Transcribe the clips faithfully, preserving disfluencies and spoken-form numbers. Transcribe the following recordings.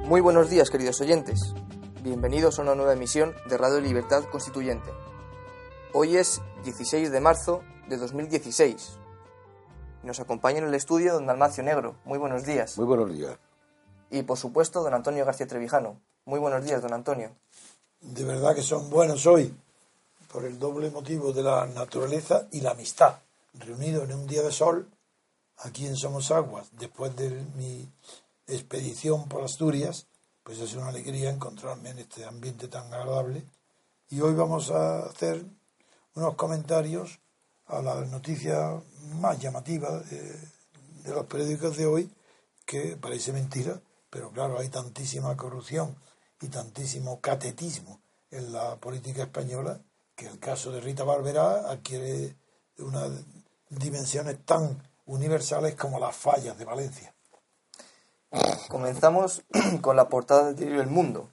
Muy buenos días, queridos oyentes. Bienvenidos a una nueva emisión de Radio Libertad Constituyente. Hoy es dieciséis de marzo de dos mil dieciséis. Nos acompaña en el estudio don Dalmacio Negro. Muy buenos días. Muy buenos días. Y por supuesto don Antonio García Trevijano. Muy buenos días, don Antonio. De verdad que son buenos hoy, por el doble motivo de la naturaleza y la amistad. Reunidos en un día de sol, aquí en Somosaguas, después de mi expedición por Asturias, pues es una alegría encontrarme en este ambiente tan agradable. Y hoy vamos a hacer unos comentarios a las noticias más llamativas de, de los periódicos de hoy, que parece mentira, pero claro, hay tantísima corrupción y tantísimo catetismo en la política española que el caso de Rita Barberá adquiere unas dimensiones tan universales como las fallas de Valencia. Comenzamos con la portada del diario El Mundo.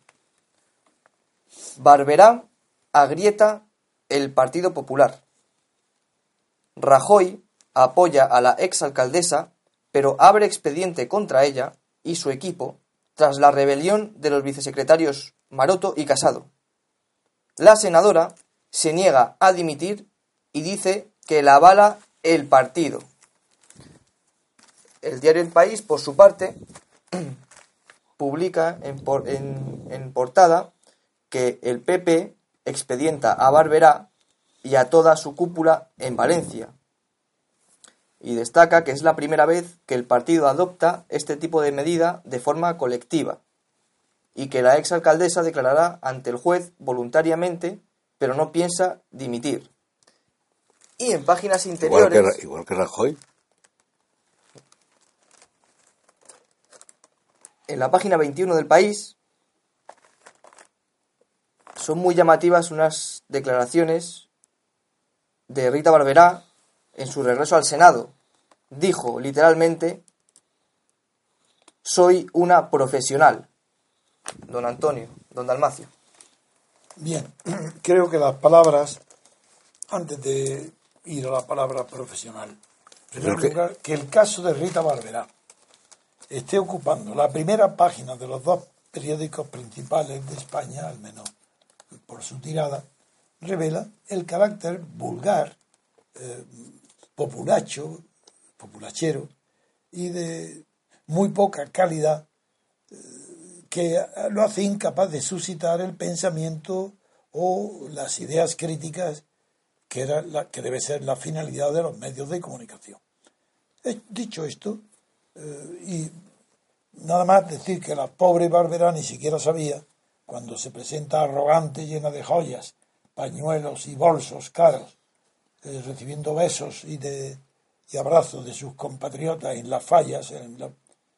Barberá agrieta el Partido Popular. Rajoy apoya a la exalcaldesa, pero abre expediente contra ella y su equipo tras la rebelión de los vicesecretarios Maroto y Casado. La senadora se niega a dimitir y dice que la avala el partido. El diario El País, por su parte, publica en, por, en, en portada que el P P expedienta a Barberá y a toda su cúpula en Valencia. Y destaca que es la primera vez que el partido adopta este tipo de medida de forma colectiva y que la exalcaldesa declarará ante el juez voluntariamente, pero no piensa dimitir. Y en páginas interiores... Igual que, igual que Rajoy. En la página veintiuno del País son muy llamativas unas declaraciones de Rita Barberá en su regreso al Senado. Dijo literalmente: soy una profesional. Don Antonio, don Dalmacio. Bien, creo que las palabras, antes de ir a la palabra profesional, en primer lugar, que el caso de Rita Barberá esté ocupando la primera página de los dos periódicos principales de España, al menos por su tirada, revela el carácter vulgar, eh, populacho, populachero y de muy poca calidad, eh, que lo hace incapaz de suscitar el pensamiento o las ideas críticas que, era la, que debe ser la finalidad de los medios de comunicación. Eh, dicho esto, eh, y nada más decir que la pobre Barberá ni siquiera sabía, cuando se presenta arrogante, llena de joyas, pañuelos y bolsos caros, eh, recibiendo besos y, de, y abrazos de sus compatriotas en las fallas, en la,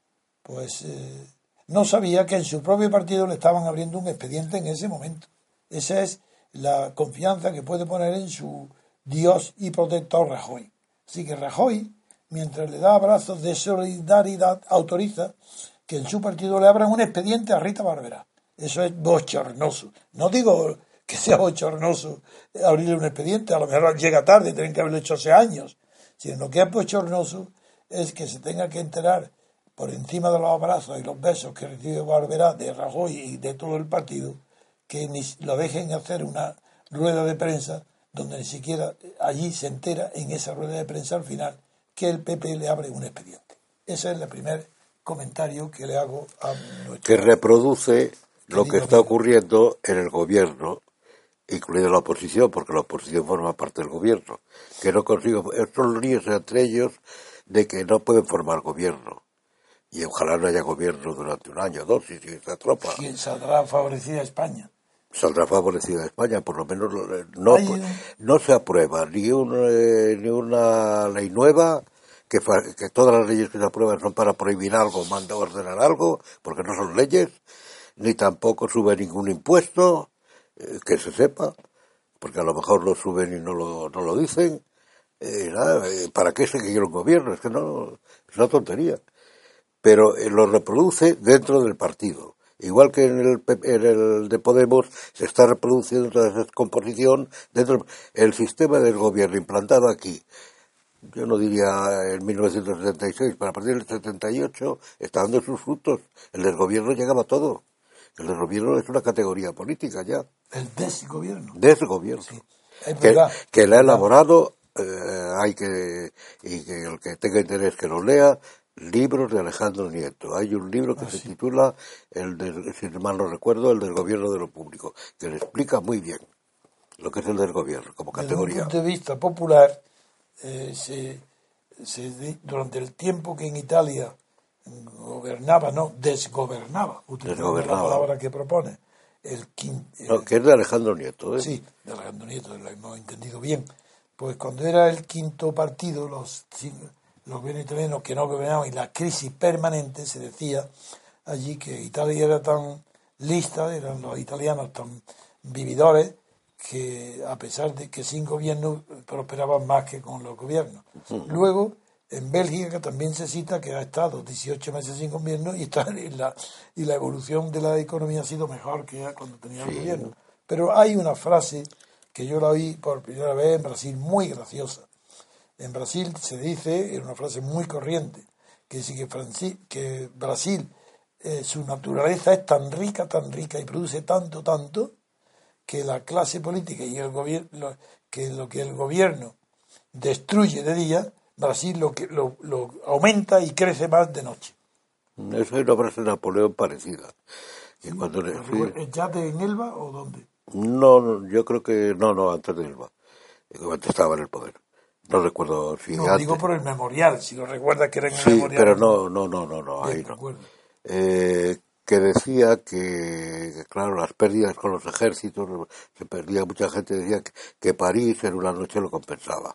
pues eh, no sabía que en su propio partido le estaban abriendo un expediente en ese momento. Esa es la confianza que puede poner en su Dios y protector Rajoy. Así que Rajoy, mientras le da abrazos de solidaridad, autoriza que en su partido le abran un expediente a Rita Barberá. Eso es bochornoso. No digo que sea bochornoso abrirle un expediente, a lo mejor llega tarde, tienen que haberlo hecho hace años, sino lo que es bochornoso es que se tenga que enterar por encima de los abrazos y los besos que recibe Barberá de Rajoy y de todo el partido, que ni lo dejen hacer una rueda de prensa donde ni siquiera allí se entera en esa rueda de prensa al final que el P P le abre un expediente. Ese es el primer comentario que le hago a nuestro... Que reproduce lo que está ocurriendo en el gobierno, incluida la oposición, porque la oposición forma parte del gobierno, que no consigue estos líos entre ellos de que no pueden formar gobierno. Y ojalá no haya gobierno durante un año o dos, y si esta tropa... ¿Quién saldrá favorecida a España? Saldrá favorecida a España, por lo menos no, no se aprueba ni, un, eh, ni una ley nueva, que, que todas las leyes que se aprueban son para prohibir algo, mandar ordenar algo, porque no son leyes, ni tampoco sube ningún impuesto, eh, que se sepa, porque a lo mejor lo suben y no lo, no lo dicen. Eh, nada, eh, ¿para qué se quiere un gobierno? Es que no, es una tontería. Pero eh, lo reproduce dentro del partido. Igual que en el, en el de Podemos se está reproduciendo toda esa descomposición dentro del sistema del gobierno implantado aquí. yo no diría en mil novecientos setenta y seis, pero a partir del setenta y ocho está dando sus frutos. El desgobierno llegaba a todo. El desgobierno es una categoría política ya. El desgobierno. Desgobierno. Sí, es Que, verdad. que la ha elaborado, eh, hay que, y que el que tenga interés que lo lea, libros de Alejandro Nieto. Hay un libro que Ah, se sí. titula, el de, si mal no recuerdo, El desgobierno de lo público, que le explica muy bien lo que es el desgobierno como Desde un categoría. punto de vista popular, eh, se, se di- durante el tiempo que en Italia gobernaba, no, desgobernaba, utilizando la Desgobernaba. palabra que propone, el quinto, No, que es de Alejandro Nieto, ¿eh? sí, de Alejandro Nieto, lo hemos entendido bien, pues cuando era el quinto partido, los, cin- los gobiernos italianos que no gobernaban y la crisis permanente, se decía allí que Italia era tan lista, eran los italianos tan vividores, que a pesar de que sin gobierno prosperaban más que con los gobiernos. Luego, en Bélgica también se cita que ha estado dieciocho meses sin gobierno y, está, y, la, y la evolución de la economía ha sido mejor que cuando tenía el Sí. gobierno. Pero hay una frase que yo la oí por primera vez en Brasil, muy graciosa. En Brasil se dice, es una frase muy corriente, que dice que, Franci- que Brasil, eh, su naturaleza es tan rica, tan rica y produce tanto, tanto, que la clase política y el gobierno, que lo que el gobierno destruye de día, Brasil lo que lo, lo aumenta y crece más de noche. Eso es una frase de Napoleón parecida. Y ¿Sí? cuando le- sí. ¿Es ya de en Elba o dónde? No, no, yo creo que no, no, antes de Elba, antes estaba en el poder. No recuerdo si No, antes. digo por el memorial, si lo recuerdas que era en el Sí, memorial. pero no, no, no, no, no, Bien, ahí de no. acuerdo. Eh, que decía que, que, claro, las pérdidas con los ejércitos, se perdía mucha gente, decía que, que París en una noche lo compensaba.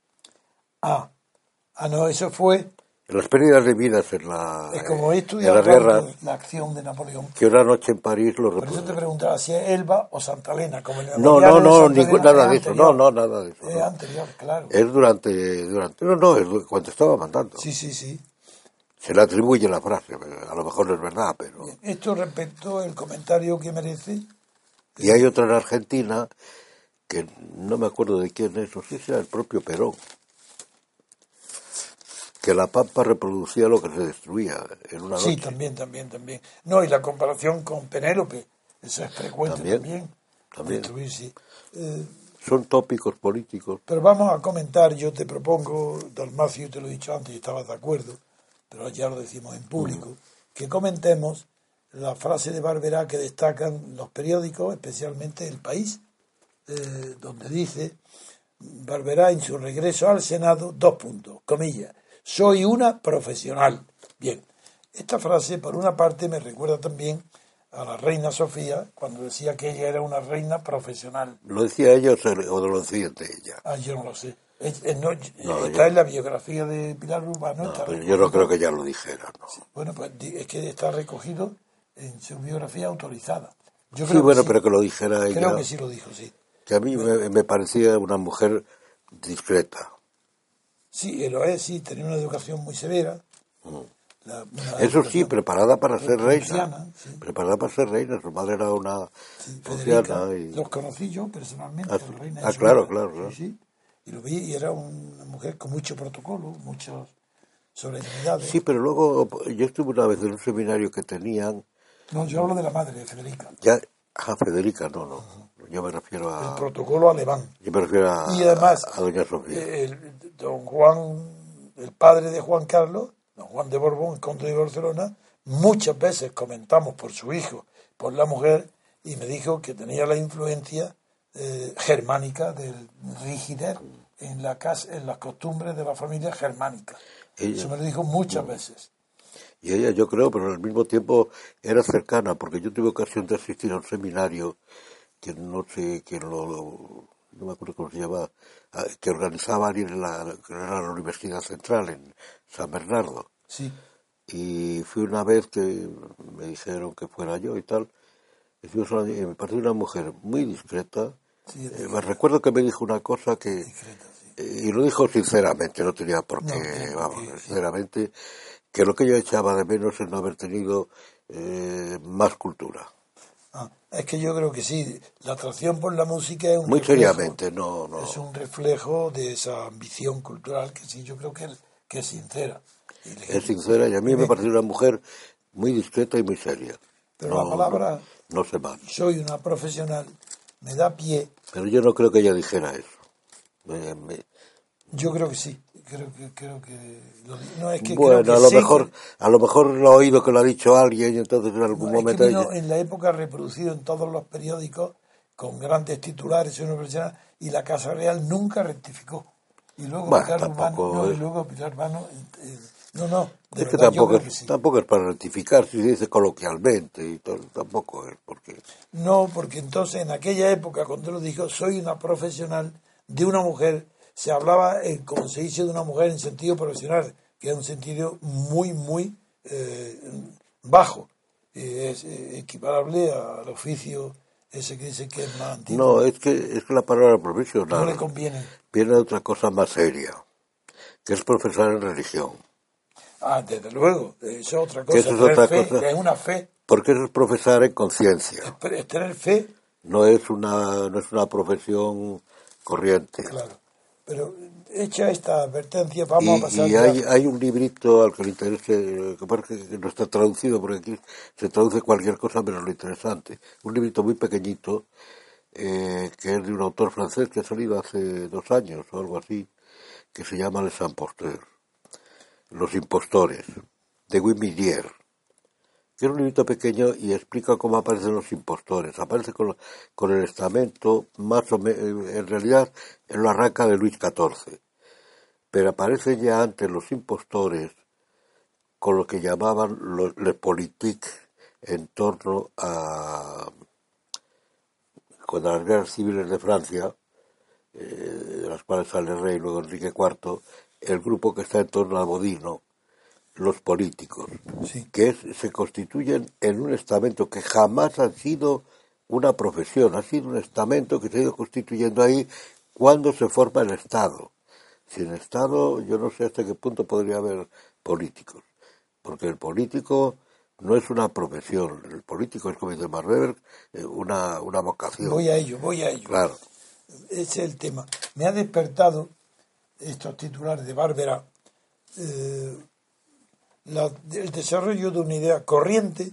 Ah, ah, no, eso fue, Las pérdidas de vidas en la, es como he eh, en estudiado la guerra, tanto la acción de Napoleón. que una noche en París lo Por eso te repuso. preguntaba si es Elba o Santa Elena, como el No, memorial no, de no, Santa ningún, Elena es nada de eso, no, anterior. no, nada de eso. Es No. anterior, claro. Es durante, durante, no, no, es cuando estaba mandando. Sí, sí, sí. Se le atribuye la frase, a lo mejor no es verdad, pero... Bien. Esto respecto al comentario que merece. Y hay otra en Argentina, que no me acuerdo de quién es, no sé si era el propio Perón, que la pampa reproducía lo que se destruía en una Sí, noche. también, también, también. No, y la comparación con Penélope, eso es frecuente También, también. también. Destruir, sí. Eh, Son tópicos políticos. pero vamos a comentar, yo te propongo, Dalmacio, te lo he dicho antes y estabas de acuerdo, pero ya lo decimos en público, uh-huh. que comentemos la frase de Barberá que destacan los periódicos, especialmente El País, eh, donde dice Barberá en su regreso al Senado, dos puntos, comillas, soy una profesional. Bien, esta frase por una parte me recuerda también a la reina Sofía cuando decía que ella era una reina profesional. ¿Lo decía ella o, se, o lo decía de ella? Ah, yo no lo sé. Es, es, no, no, está yo, en la biografía de Pilar Urbano. No, está pero yo no creo que ella lo dijera. No. Sí, bueno, pues es que está recogido en su biografía autorizada. Yo sí, creo bueno, que sí. pero que lo dijera ella. Creo que sí lo dijo, sí. Que a mí me, me parecía una mujer discreta. Sí, lo es, sí, tenía una educación muy severa. Mm. La, Eso sí, preparada para ser reina. Sí. Preparada para ser reina. Su madre era una sí, anciana. Y... Los conocí yo personalmente. Ah, la reina ah claro, vida. claro, claro. Sí, sí. Y lo vi y era una mujer con mucho protocolo, muchas solemnidades. Sí, pero luego yo estuve una vez en un seminario que tenían... No, yo hablo de la madre, de Federica. Ya, ah, Federica, no, no. Uh-huh. Yo me refiero a... El protocolo alemán. Yo me refiero a, y además, a doña Sofía. El, don Juan, el padre de Juan Carlos, don Juan de Borbón, conde de Barcelona, muchas veces comentamos por su hijo, por la mujer, y me dijo que tenía la influencia eh, germánica del Rigider en la casa, en las costumbres de la familia germánica. Ella, eso me lo dijo muchas no. veces. Y ella, yo creo, pero al mismo tiempo era cercana, porque yo tuve ocasión de asistir a un seminario que no sé quién lo, lo no me acuerdo cómo se llama, que organizaban en la, era la Universidad Central en San Bernardo. Sí. Y fui una vez que me dijeron que fuera yo y tal. Y me pareció una mujer muy discreta. Sí, eh, me recuerdo que me dijo una cosa que... Discreta, sí. eh, y lo dijo sinceramente, no tenía por qué, no, vamos, que, sinceramente, sí. que lo que yo echaba de menos es no haber tenido eh, más cultura. Ah, es que yo creo que sí, la atracción por la música es un Muy reflejo, seriamente, no, no. es un reflejo de esa ambición cultural que sí, yo creo que, que es sincera. Y Es legítima. sincera y a mí Muy me bien. parece una mujer muy discreta y muy seria. Pero No, la palabra no, no sé más. soy una profesional me da pie. Pero yo no creo que ella dijera eso. Me- me- Yo creo que sí. Creo que creo que lo di- no es que creo Bueno, que a lo sé mejor, que a lo mejor lo he oído que lo ha dicho alguien y entonces en algún no, es que momento vino ella- en la época reproducido en todos los periódicos con grandes titulares, soy una profesional, y la Casa Real nunca rectificó. Y luego bueno, Pilar Urbano, tampoco no, y es, luego Pilar Urbano, eh, no, no, de es que verdad yo tampoco creo es, que sí. tampoco es para rectificar, si se dice coloquialmente y todo, tampoco es porque No, porque entonces en aquella época, cuando lo dijo, soy una profesional de una mujer, se hablaba, eh, como se dice, de una mujer en sentido profesional, que es un sentido muy, muy eh, bajo. Eh, es eh, equiparable al oficio ese que dice que es más antiguo. no, es que es que la palabra No profesional le conviene. viene de otra cosa más seria, que es profesar en religión, Ah, desde luego, eso es otra que cosa, eso es tener otra fe, cosa, es una fe, porque eso es profesar en conciencia, es, pre- es tener fe, no es una, no es una profesión corriente. claro. Pero hecha esta advertencia, vamos a Y, pasar y ya. hay, hay un librito al que le interese, que parece que no está traducido, porque aquí se traduce cualquier cosa menos lo interesante. Un librito muy pequeñito, eh, que es de un autor francés que ha salido hace dos años o algo así, que se llama Les Imposteurs, Los Impostores, de Guy Millier, que es un librito pequeño y explica cómo aparecen los impostores. Aparece con, con el estamento, más o menos, en realidad, él lo arranca de Luis catorce. Pero aparecen ya antes los impostores con lo que llamaban los les politiques en torno a con las guerras civiles de Francia, eh, de las cuales sale el rey luego Enrique cuarto, el grupo que está en torno a Bodino, los políticos, Sí. que es, se constituyen en un estamento que jamás ha sido una profesión, ha sido un estamento que se ha ido constituyendo ahí cuando se forma el Estado. Sin Estado, yo no sé hasta qué punto podría haber políticos, porque el político no es una profesión, el político es, como dice Max Weber, eh, una, una vocación. Voy a ello, voy a ello. Claro. Ese es el tema. Me ha despertado estos titulares de Bárbara, eh, la- el desarrollo de una idea corriente,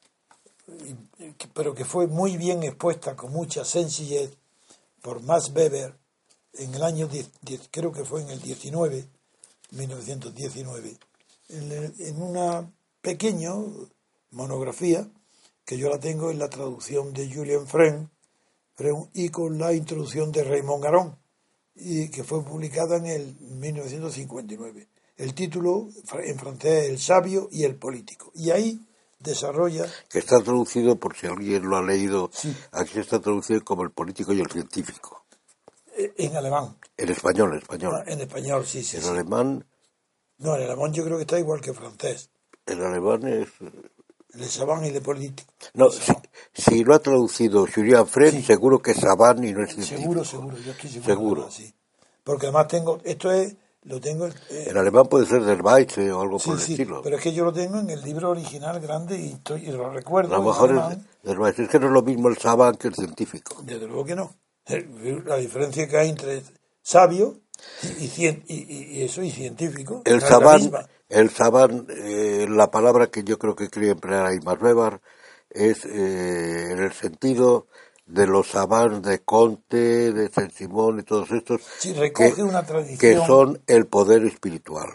y- que- pero que fue muy bien expuesta con mucha sencillez por Max Weber en el año diez, diez, creo que fue en el diecinueve, mil novecientos diecinueve, en, el- en una pequeña monografía que yo la tengo en la traducción de Julien Freund y con la introducción de Raymond Aron, y que fue publicada en el mil novecientos cincuenta y nueve. El título en francés es El sabio y el político. Y ahí desarrolla... Que está traducido, por si alguien lo ha leído, Sí. aquí está traducido como el político y el científico. En alemán. En español, en español. Ah, en español, sí, sí. En sí. alemán, No, en alemán yo creo que está igual que en francés. en alemán es... Le savant y le politique. No, Le si, savant. si lo ha traducido Julien Freund, Sí. seguro que es Saban y no es científico. Seguro, seguro, yo estoy seguro. Seguro. Además, sí. Porque además tengo, esto es, lo tengo... eh, En alemán puede ser del Weisse o algo sí, por el sí, estilo. pero es que yo lo tengo en el libro original grande y, estoy, y lo recuerdo A lo en mejor alemán. es del Weisse. Es que no es lo mismo el Saban que el científico. Desde luego que no. La diferencia que hay entre sabio y, cien- y, y- y eso y científico El no es la Saban, misma. el Saban, eh, la palabra que yo creo que quería emplear ahí Max Weber es eh, en el sentido de los Sabans de Conte, de Saint-Simon y todos estos, Sí, recoge que, una tradición. que son el poder espiritual.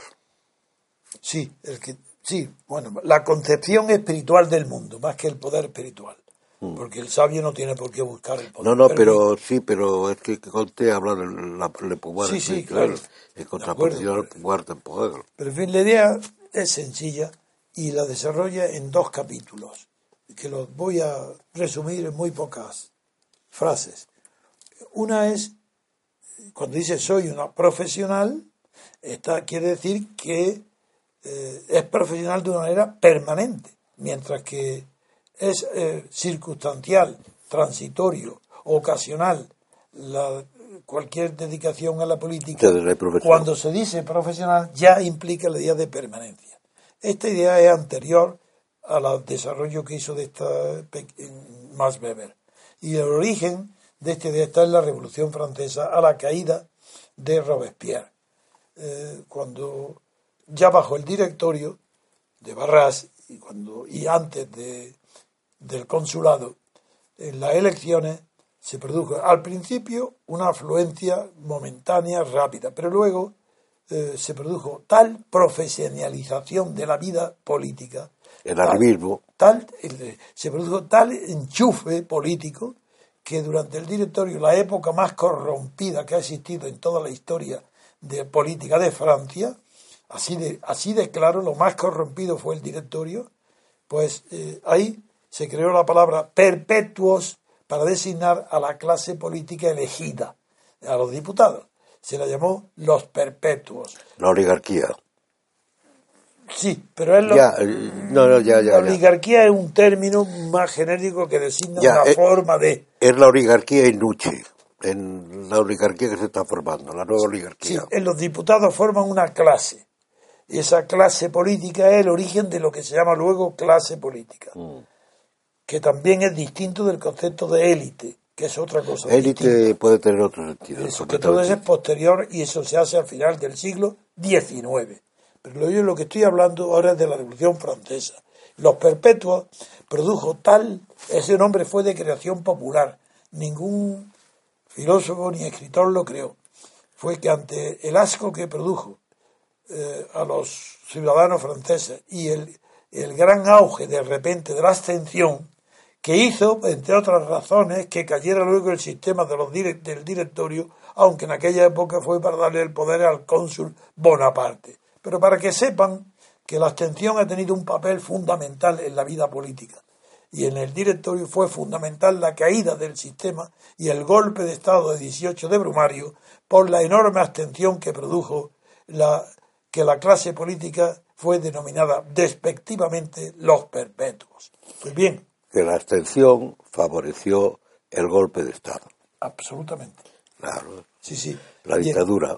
Sí, el que, sí, bueno, la concepción espiritual del mundo, más que el poder espiritual. Porque el sabio no tiene por qué buscar el poder. No, no, pero sí, pero es que Conte habla del la- del poder Sí, sí, espiritual, claro. en contraposición De al acuerdo. poder del poder. Pero en fin, la idea es sencilla y la desarrolla en dos capítulos, que los voy a resumir en muy pocas frases. Una es, cuando dice soy una profesional, esta quiere decir que eh, es profesional de una manera permanente, mientras que es eh, circunstancial, transitorio, ocasional, la, cualquier dedicación a la política. Entonces, la profesión. Cuando se dice profesional ya implica la idea de permanencia. Esta idea es anterior al desarrollo que hizo de esta Max Weber. Y el origen de este de esta es la Revolución Francesa, a la caída de Robespierre. Eh, cuando ya bajo el directorio de Barras y, cuando, y antes de, del consulado, en las elecciones se produjo al principio una afluencia momentánea, rápida, pero luego eh, se produjo tal profesionalización de la vida política, el arribismo, tal, el, se produjo tal enchufe político que durante el directorio, la época más corrompida que ha existido en toda la historia de política de Francia, así de, así de claro, lo más corrompido fue el directorio, pues eh, ahí se creó la palabra perpetuos para designar a la clase política elegida, a los diputados. Se la llamó los perpetuos. La oligarquía. Sí, pero es lo, ya, no, no, ya, ya, la oligarquía ya. Es un término más genérico que designa ya, una es, forma de... Es la oligarquía en Nuche, en la oligarquía que se está formando, la nueva oligarquía. Sí, en los diputados forman una clase. Y esa clase política es el origen de lo que se llama luego clase política. Mm. Que también es distinto del concepto de élite, que es otra cosa. Élite distinta. Puede tener otro sentido. Eso, que todo eso es posterior y eso se hace al final del siglo diecinueve. Pero yo lo que estoy hablando ahora es de la Revolución Francesa. Los perpetuos produjo tal, ese nombre fue de creación popular. Ningún filósofo ni escritor lo creó. Fue que ante el asco que produjo eh, a los ciudadanos franceses y el, el gran auge de repente de la abstención, que hizo, entre otras razones, que cayera luego el sistema de los direct, del directorio, aunque en aquella época fue para darle el poder al cónsul Bonaparte. Pero para que sepan que la abstención ha tenido un papel fundamental en la vida política. Y en el directorio fue fundamental la caída del sistema y el golpe de Estado de dieciocho de Brumario por la enorme abstención que produjo la, que la clase política fue denominada despectivamente los perpetuos. Pues bien. Que la abstención favoreció el golpe de Estado. Absolutamente. Claro. Sí, sí. La dictadura.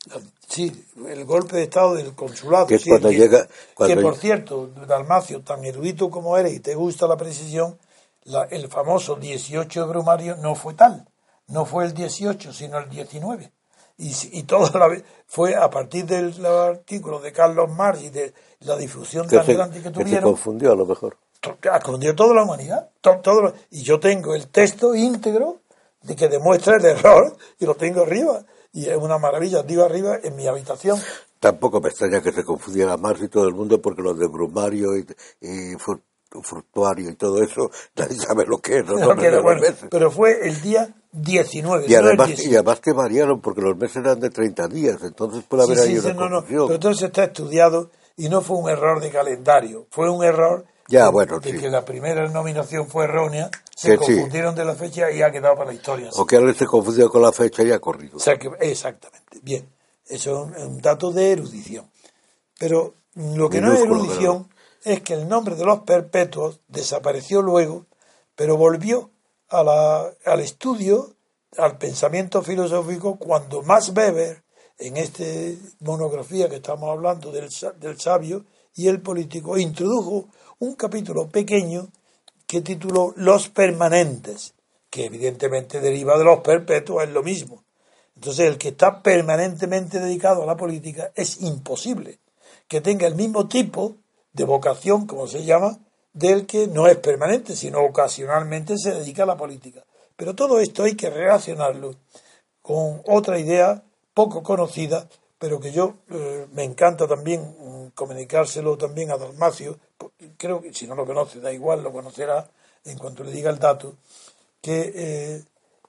Sí, el golpe de Estado del consulado. Que es sí, cuando que, llega. Cuando que por cierto, Dalmacio, tan erudito como eres y te gusta la precisión, la, el famoso dieciocho de Brumario no fue tal. No fue el dieciocho, sino el diecinueve. Y, y toda la vez fue a partir del artículo de Carlos Marx y de la difusión que tan se, grande que tuvieron. Que se confundió a lo mejor. Confundió toda la humanidad. Todo, todo, y yo tengo el texto íntegro de que demuestra el error y lo tengo arriba. Y es una maravilla, digo arriba en mi habitación. Tampoco me extraña que se confundiera Marx y todo el mundo, porque los de Brumario y, y Fructuario y todo eso, nadie sabe lo que es. No, no, que era, bueno, pero fue el día diecinueve. Y además, no y además que variaron, porque los meses eran de treinta días, entonces puede haber sí, ahí sí, una no, confusión. No, pero entonces está estudiado y no fue un error de calendario, fue un error ya, de, bueno, de sí. que la primera nominación fue errónea, se que confundieron sí. de la fecha y ha quedado para la historia. O que alguien se confundió con la fecha y ha corrido. O sea que, exactamente, bien, eso es un dato de erudición. Pero lo que Minúsculo, no es erudición pero... es que el nombre de los perpetuos desapareció luego, pero volvió a la, al estudio, al pensamiento filosófico, cuando Max Weber, en esta monografía que estamos hablando del, del sabio y el político, introdujo un capítulo pequeño que tituló Los permanentes, que evidentemente deriva de los perpetuos, es lo mismo. Entonces el que está permanentemente dedicado a la política es imposible que tenga el mismo tipo de vocación, como se llama, del que no es permanente, sino ocasionalmente se dedica a la política. Pero todo esto hay que relacionarlo con otra idea poco conocida, pero que yo eh, me encanta también mm, comunicárselo también a Dalmacio, creo que si no lo conoce, da igual, lo conocerá en cuanto le diga el dato, que eh,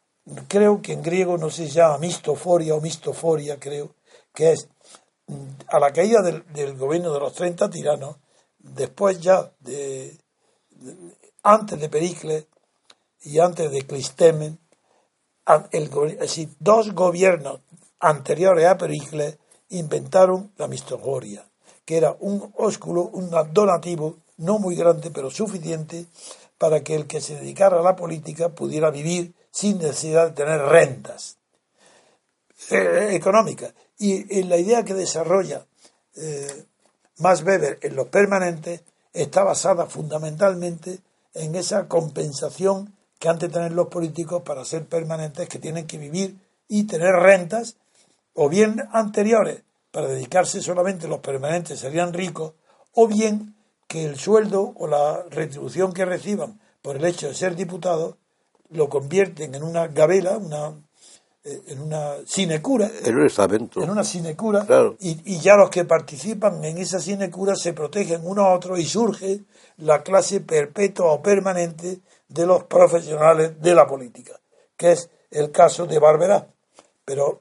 creo que en griego no sé si se llama mistoforia o mistoforia, creo, que es a la caída del, del gobierno de los treinta tiranos, después ya de, de antes de Pericles y antes de Clistemen, el, es decir, dos gobiernos anteriores a Pericles inventaron la mistoforia, que era un ósculo, un donativo no muy grande pero suficiente para que el que se dedicara a la política pudiera vivir sin necesidad de tener rentas eh, económicas. Y, y la idea que desarrolla eh, Max Weber en los permanentes está basada fundamentalmente en esa compensación que han de tener los políticos para ser permanentes, que tienen que vivir y tener rentas, o bien anteriores, para dedicarse solamente los permanentes serían ricos, o bien que el sueldo o la retribución que reciban por el hecho de ser diputados lo convierten en una gabela, una en una sinecura, en un estamento, en una sinecura, claro. y, y ya los que participan en esa sinecura se protegen unos a otros y surge la clase perpetua o permanente de los profesionales de la política, que es el caso de Barberá. Pero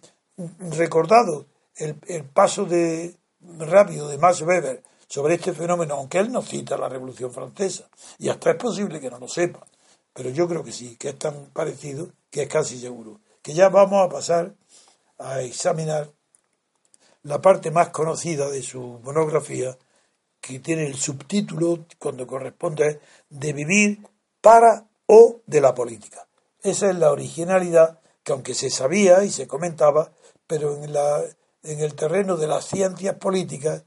recordado el, el paso de rápido de Max Weber sobre este fenómeno, aunque él no cita la Revolución Francesa, y hasta es posible que no lo sepa, pero yo creo que sí, que es tan parecido que es casi seguro. Que ya vamos a pasar a examinar la parte más conocida de su monografía, que tiene el subtítulo, cuando corresponde, de vivir para o de la política. Esa es la originalidad que, aunque se sabía y se comentaba, pero en, la, en el terreno de las ciencias políticas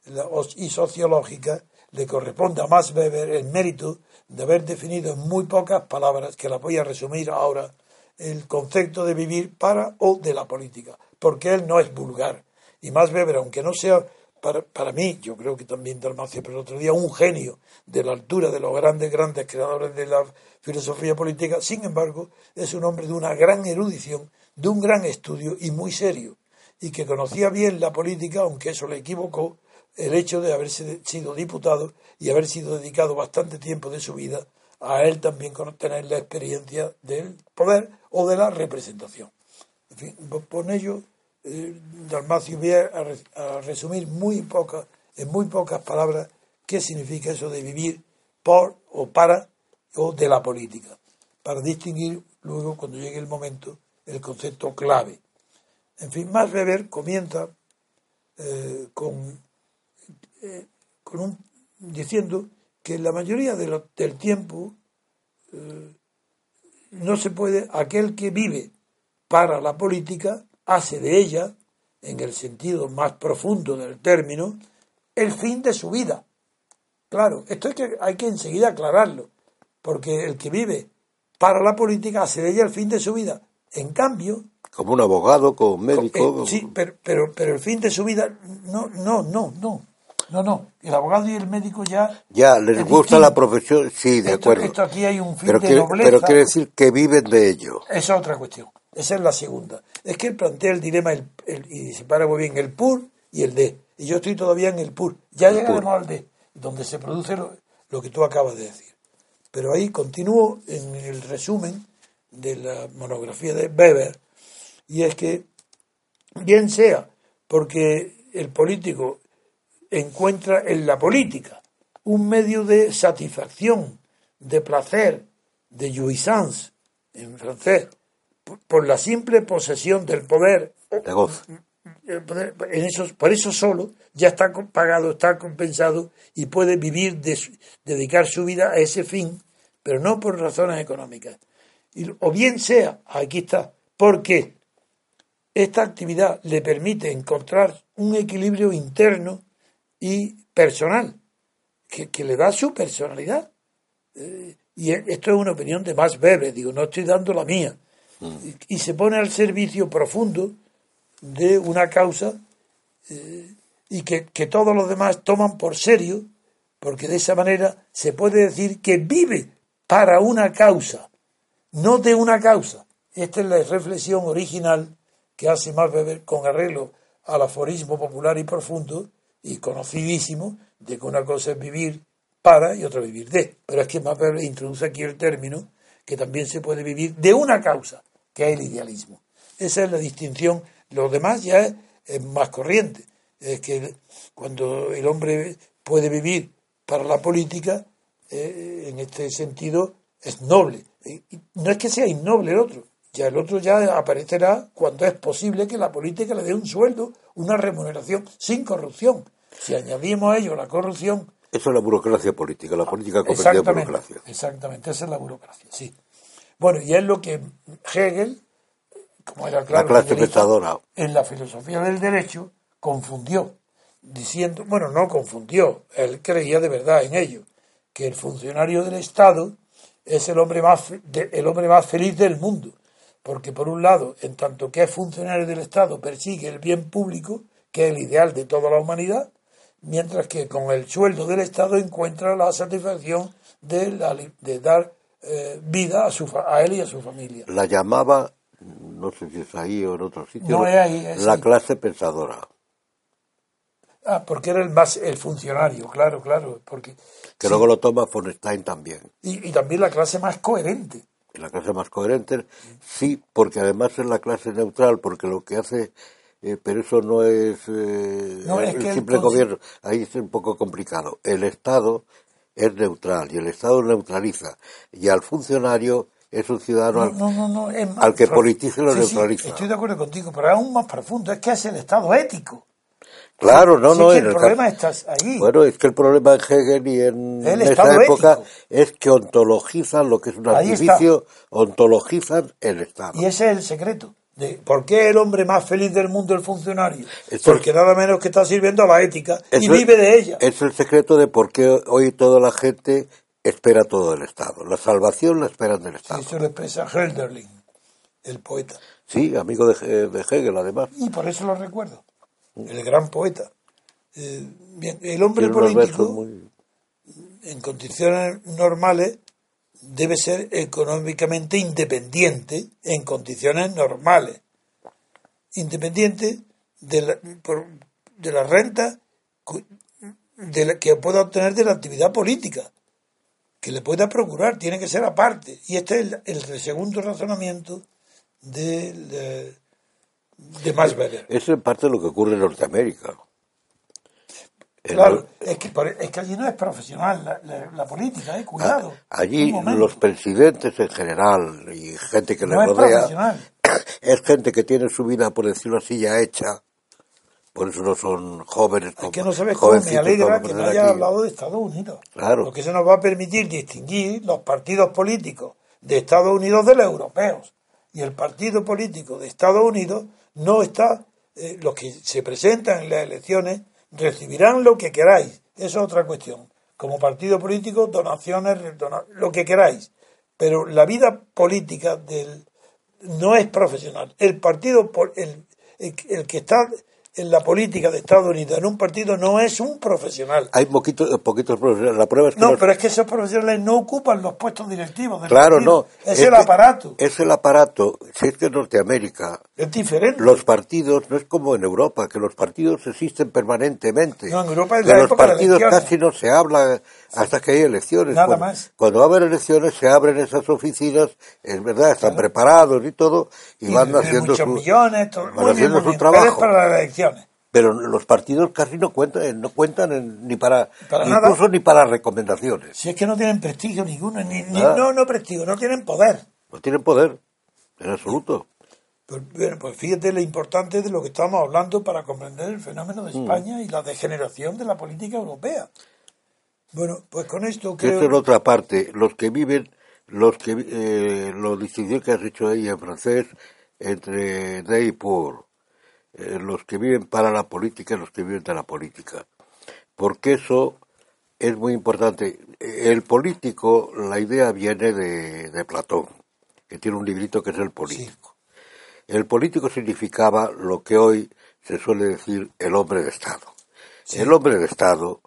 y sociológicas le corresponde a Max Weber el mérito de haber definido en muy pocas palabras, que las voy a resumir ahora, el concepto de vivir para o de la política, porque él no es vulgar. Y Max Weber, aunque no sea para, para mí, yo creo que también Dalmacio, pero el otro día, un genio de la altura de los grandes, grandes creadores de la filosofía política, sin embargo, es un hombre de una gran erudición, de un gran estudio y muy serio, y que conocía bien la política, aunque eso le equivocó, el hecho de haber sido diputado y haber sido dedicado bastante tiempo de su vida a él también tener la experiencia del poder o de la representación. En fin, por ello, eh, Dalmacio voy a, a resumir muy pocas, en muy pocas palabras qué significa eso de vivir por o para o de la política, para distinguir luego, cuando llegue el momento, el concepto clave. En fin, Max Weber comienza eh, con, eh, con un, diciendo que la mayoría de lo, del tiempo eh, no se puede, aquel que vive para la política hace de ella, en el sentido más profundo del término, el fin de su vida. Claro, esto hay que, hay que enseguida aclararlo, porque el que vive para la política hace de ella el fin de su vida. En cambio... Como un abogado, como un médico... Eh, sí, pero, pero, pero el fin de su vida... No, no, no, no. No, no, el abogado y el médico ya... Ya, les gusta la profesión, sí, de esto, acuerdo. Esto aquí hay un fin pero de quiere, nobleza. Pero quiere decir que viven de ello. Esa es otra cuestión, esa es la segunda. Es que él plantea el dilema el, el, y separa muy bien el pur y el de. Y yo estoy todavía en el pur. Ya el llegaremos pur. al de, donde se produce lo, lo que tú acabas de decir. Pero ahí continúo en el resumen de la monografía de Weber, y es que, bien sea porque el político encuentra en la política un medio de satisfacción, de placer, de jouissance, en francés, por, por la simple posesión del poder, de gozo. En eso, por eso solo ya está pagado, está compensado y puede vivir, de, dedicar su vida a ese fin, pero no por razones económicas. Y, o bien sea, aquí está, porque esta actividad le permite encontrar un equilibrio interno y personal, que, que le da su personalidad. Eh, y esto es una opinión de Max Weber, digo, no estoy dando la mía. Mm. Y, y se pone al servicio profundo de una causa eh, y que, que todos los demás toman por serio, porque de esa manera se puede decir que vive para una causa, no de una causa. Esta es la reflexión original que hace Max Weber con arreglo al aforismo popular y profundo y conocidísimo de que una cosa es vivir para y otra vivir de. Pero es que Max Weber introduce aquí el término que también se puede vivir de una causa, que es el idealismo. Esa es la distinción. Lo demás ya es, es más corriente. Es que cuando el hombre puede vivir para la política, eh, en este sentido, es noble. Y no es que sea innoble el otro. Ya el otro ya aparecerá cuando es posible que la política le dé un sueldo, una remuneración sin corrupción. Si añadimos a ello la corrupción... Eso es la burocracia política, la política convertida en burocracia. Exactamente, esa es la burocracia, sí. Bueno, y es lo que Hegel, como era claro, la clase pensadora, en la filosofía del derecho, confundió. diciendo, bueno, no confundió, él creía de verdad en ello, que el funcionario del Estado es el hombre más, el hombre más feliz del mundo, porque por un lado, en tanto que es funcionario del Estado, persigue el bien público, que es el ideal de toda la humanidad, mientras que con el sueldo del Estado encuentra la satisfacción de, la, de dar eh, vida a, su, a él y a su familia. La llamaba, no sé si es ahí o en otro sitio, no es ahí, es la ahí. clase pensadora. Ah, porque era el más el funcionario, claro, claro, porque Que sí. luego lo toma von Stein también. Y, y también la clase más coherente. Y la clase más coherente, sí, porque además es la clase neutral, porque lo que hace, eh, pero eso no es, eh, No, es el que simple el cons- gobierno, ahí es un poco complicado. El Estado es neutral y el Estado neutraliza, y al funcionario es un ciudadano No, no, no, no, es más al que prof- politice lo sí, neutraliza. Sí, estoy de acuerdo contigo, pero es aún más profundo, es que es el Estado ético. Claro, no, Sí, no. es que en el el problema caso- está ahí. Bueno, es que el problema en Hegel y en El esa Estado época ético. es que ontologizan lo que es un Ahí artificio, ontologizan el Estado. Y ese es el secreto. De ¿por qué el hombre más feliz del mundo es el funcionario? Eso Porque nada menos que está sirviendo a la ética y Eso vive de ella. Es el secreto de por qué hoy toda la gente espera todo del Estado. La salvación la esperan del Sí, Estado. eso lo expresa Hölderlin, el poeta. Sí, amigo de, de Hegel, además. Y por eso lo recuerdo. El gran poeta. Eh, bien, el hombre Tiene unos versos político, muy... en condiciones normales, debe ser económicamente independiente en condiciones normales. Independiente de la, por, de la renta de la, que pueda obtener de la actividad política, que le pueda procurar, tiene que ser aparte. Y este es el, el segundo razonamiento de, de, de Max Weber. Eso en parte es lo que ocurre en Norteamérica. Claro, es que, es que allí no es profesional la, la, la política, eh, cuidado. Allí los presidentes en general y gente que no les es rodea profesional. Es gente que tiene su vida, por decirlo así, ya hecha. Por eso no son jóvenes. Es que no sabes cómo me alegra que no haya aquí. hablado de Estados Unidos. Claro. Porque eso nos va a permitir distinguir los partidos políticos de Estados Unidos de los europeos. Y el partido político de Estados Unidos no está... Eh, los que se presentan en las elecciones recibirán lo que queráis. Eso es otra cuestión. Como partido político, donaciones, dona, lo que queráis. Pero la vida política del no es profesional. El partido, el, el, el que está en la política de Estados Unidos en un partido no es un profesional. Hay poquitos, poquitos profesionales. La prueba es que no, los... pero es que esos profesionales no ocupan los puestos directivos del claro, partido. no. Es, es el que, aparato. Es el aparato. Si es que en Norteamérica es diferente. Los partidos no es como en Europa, que los partidos existen permanentemente. No, en Europa es que la los época partidos de casi no se habla hasta que hay elecciones. Nada cuando, más. Cuando va a haber elecciones se abren esas oficinas, es verdad, están claro. preparados y todo, y, y van haciendo muchos su, millones, todo, van muy haciendo bien, su muy trabajo. Pero es para las elecciones. Pero los partidos casi no cuentan, no cuentan en, ni para, para incluso nada. ni para recomendaciones. Si es que no tienen prestigio ninguno, ni, ni no, no prestigio, no tienen poder. No tienen poder, en absoluto. Pues, bueno, pues fíjate lo importante de lo que estamos hablando para comprender el fenómeno de España mm. y la degeneración de la política europea. Bueno, pues con esto creo... Esto es otra parte, los que viven, los que eh, lo distinguió que has dicho ahí en francés, entre they y poor. Eh, los que viven para la política y los que viven de la política. Porque eso es muy importante. El político, la idea viene de, de Platón, que tiene un librito que es el político. Sí. El político significaba lo que hoy se suele decir el hombre de Estado. Sí. El hombre de Estado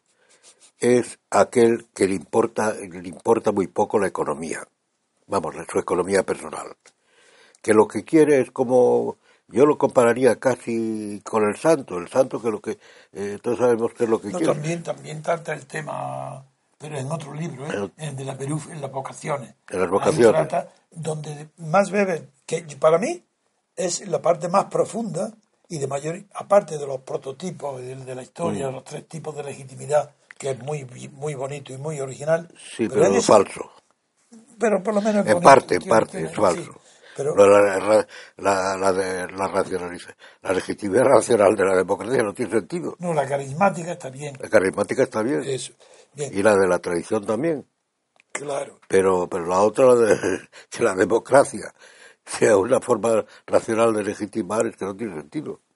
es aquel que le importa, le importa muy poco la economía. Vamos, su economía personal. Que lo que quiere es como... Yo lo compararía casi con el santo, el santo que lo que eh, todos sabemos que es lo que no, quiere. También, también trata el tema, pero en otro libro, ¿eh? el, el de la Perú, en las vocaciones. En las vocaciones. Ahí trata donde más Weber, que para mí es la parte más profunda y de mayor, aparte de los prototipos de, de la historia, mm. los tres tipos de legitimidad, que es muy muy bonito y muy original. Sí, pero, pero es falso. Pero por lo menos en bonito, parte, en parte tiene, es falso. Sí. Pero, la, la, la, la, de, la, racionaliza, la legitimidad racional de la democracia no tiene sentido. No, la carismática está bien. La carismática está bien. Eso. Bien. Y la de la tradición también. Claro. Pero, pero la otra, la de que la democracia sea una forma racional de legitimar, es que no tiene sentido.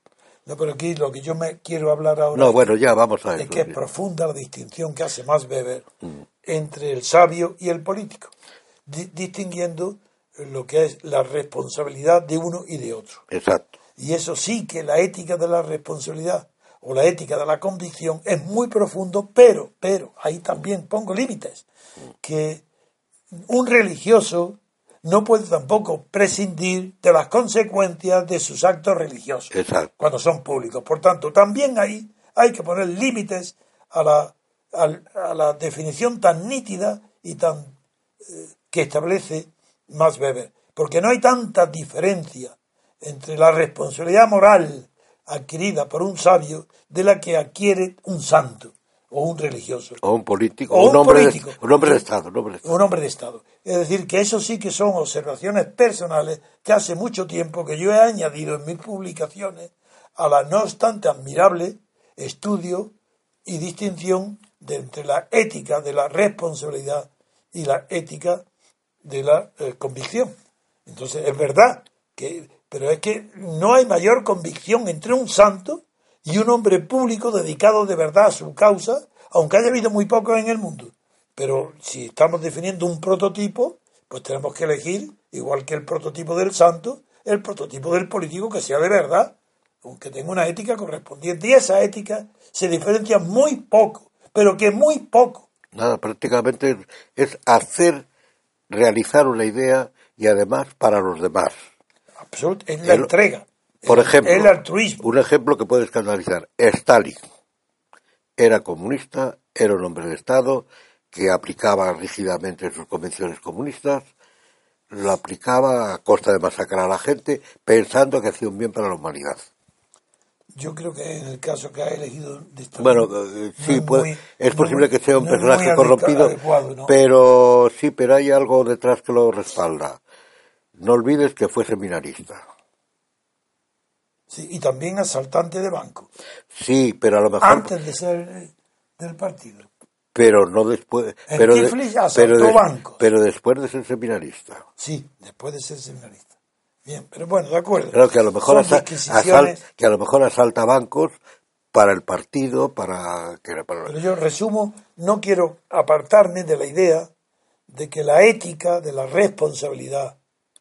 No, pero aquí lo que yo me quiero hablar ahora no, bueno, ya vamos a es eso. que es profunda la distinción que hace Max Weber mm. entre el sabio y el político, di- distinguiendo lo que es la responsabilidad de uno y de otro. Exacto. Y eso sí que la ética de la responsabilidad o la ética de la convicción es muy profundo, pero, pero, ahí también pongo límites, que un religioso no puede tampoco prescindir de las consecuencias de sus actos religiosos. Exacto. Cuando son públicos. Por tanto, también ahí hay que poner límites a la, a, a la definición tan nítida y tan eh, que establece Max Weber. Porque no hay tanta diferencia entre la responsabilidad moral adquirida por un sabio de la que adquiere un santo o un religioso. O un político. O un, un, hombre, político. De, un hombre de Estado. Un hombre de Estado. Un hombre de Estado. Es decir, que eso sí que son observaciones personales que hace mucho tiempo que yo he añadido en mis publicaciones a la no obstante admirable estudio y distinción de entre la ética de la responsabilidad y la ética de la eh, convicción. Entonces, es verdad que, pero es que no hay mayor convicción entre un santo y un hombre público dedicado de verdad a su causa, aunque haya habido muy pocos en el mundo. Pero si estamos definiendo un prototipo, pues tenemos que elegir, igual que el prototipo del santo, el prototipo del político que sea de verdad, aunque tenga una ética correspondiente. Y esa ética se diferencia muy poco, pero que muy poco. Nada, prácticamente es hacer, realizar una idea y además para los demás. Absolut- es la el, entrega. Por el, ejemplo, el altruismo. Un ejemplo que puede escandalizar. Stalin era comunista, era un hombre de Estado que aplicaba rígidamente sus convenciones comunistas, lo aplicaba a costa de masacrar a la gente, pensando que hacía un bien para la humanidad. Yo creo que en el caso que ha elegido de Stalin, bueno, eh, sí, no puede, muy, es posible no que sea un no personaje corrompido, adecuado, ¿no? Pero sí, pero hay algo detrás que lo respalda. No olvides que fue seminarista. Sí, y también asaltante de banco. Sí, pero a lo mejor... Antes de ser del partido. Pero no después... En pero, de, pero, de, bancos. Pero después de ser seminarista. Sí, después de ser seminarista. Bien, pero bueno, de acuerdo. Claro que a lo mejor, asa, asal, que a lo mejor asalta bancos para el partido, para... Que, para... Pero yo resumo, no quiero apartarme de la idea de que la ética de la responsabilidad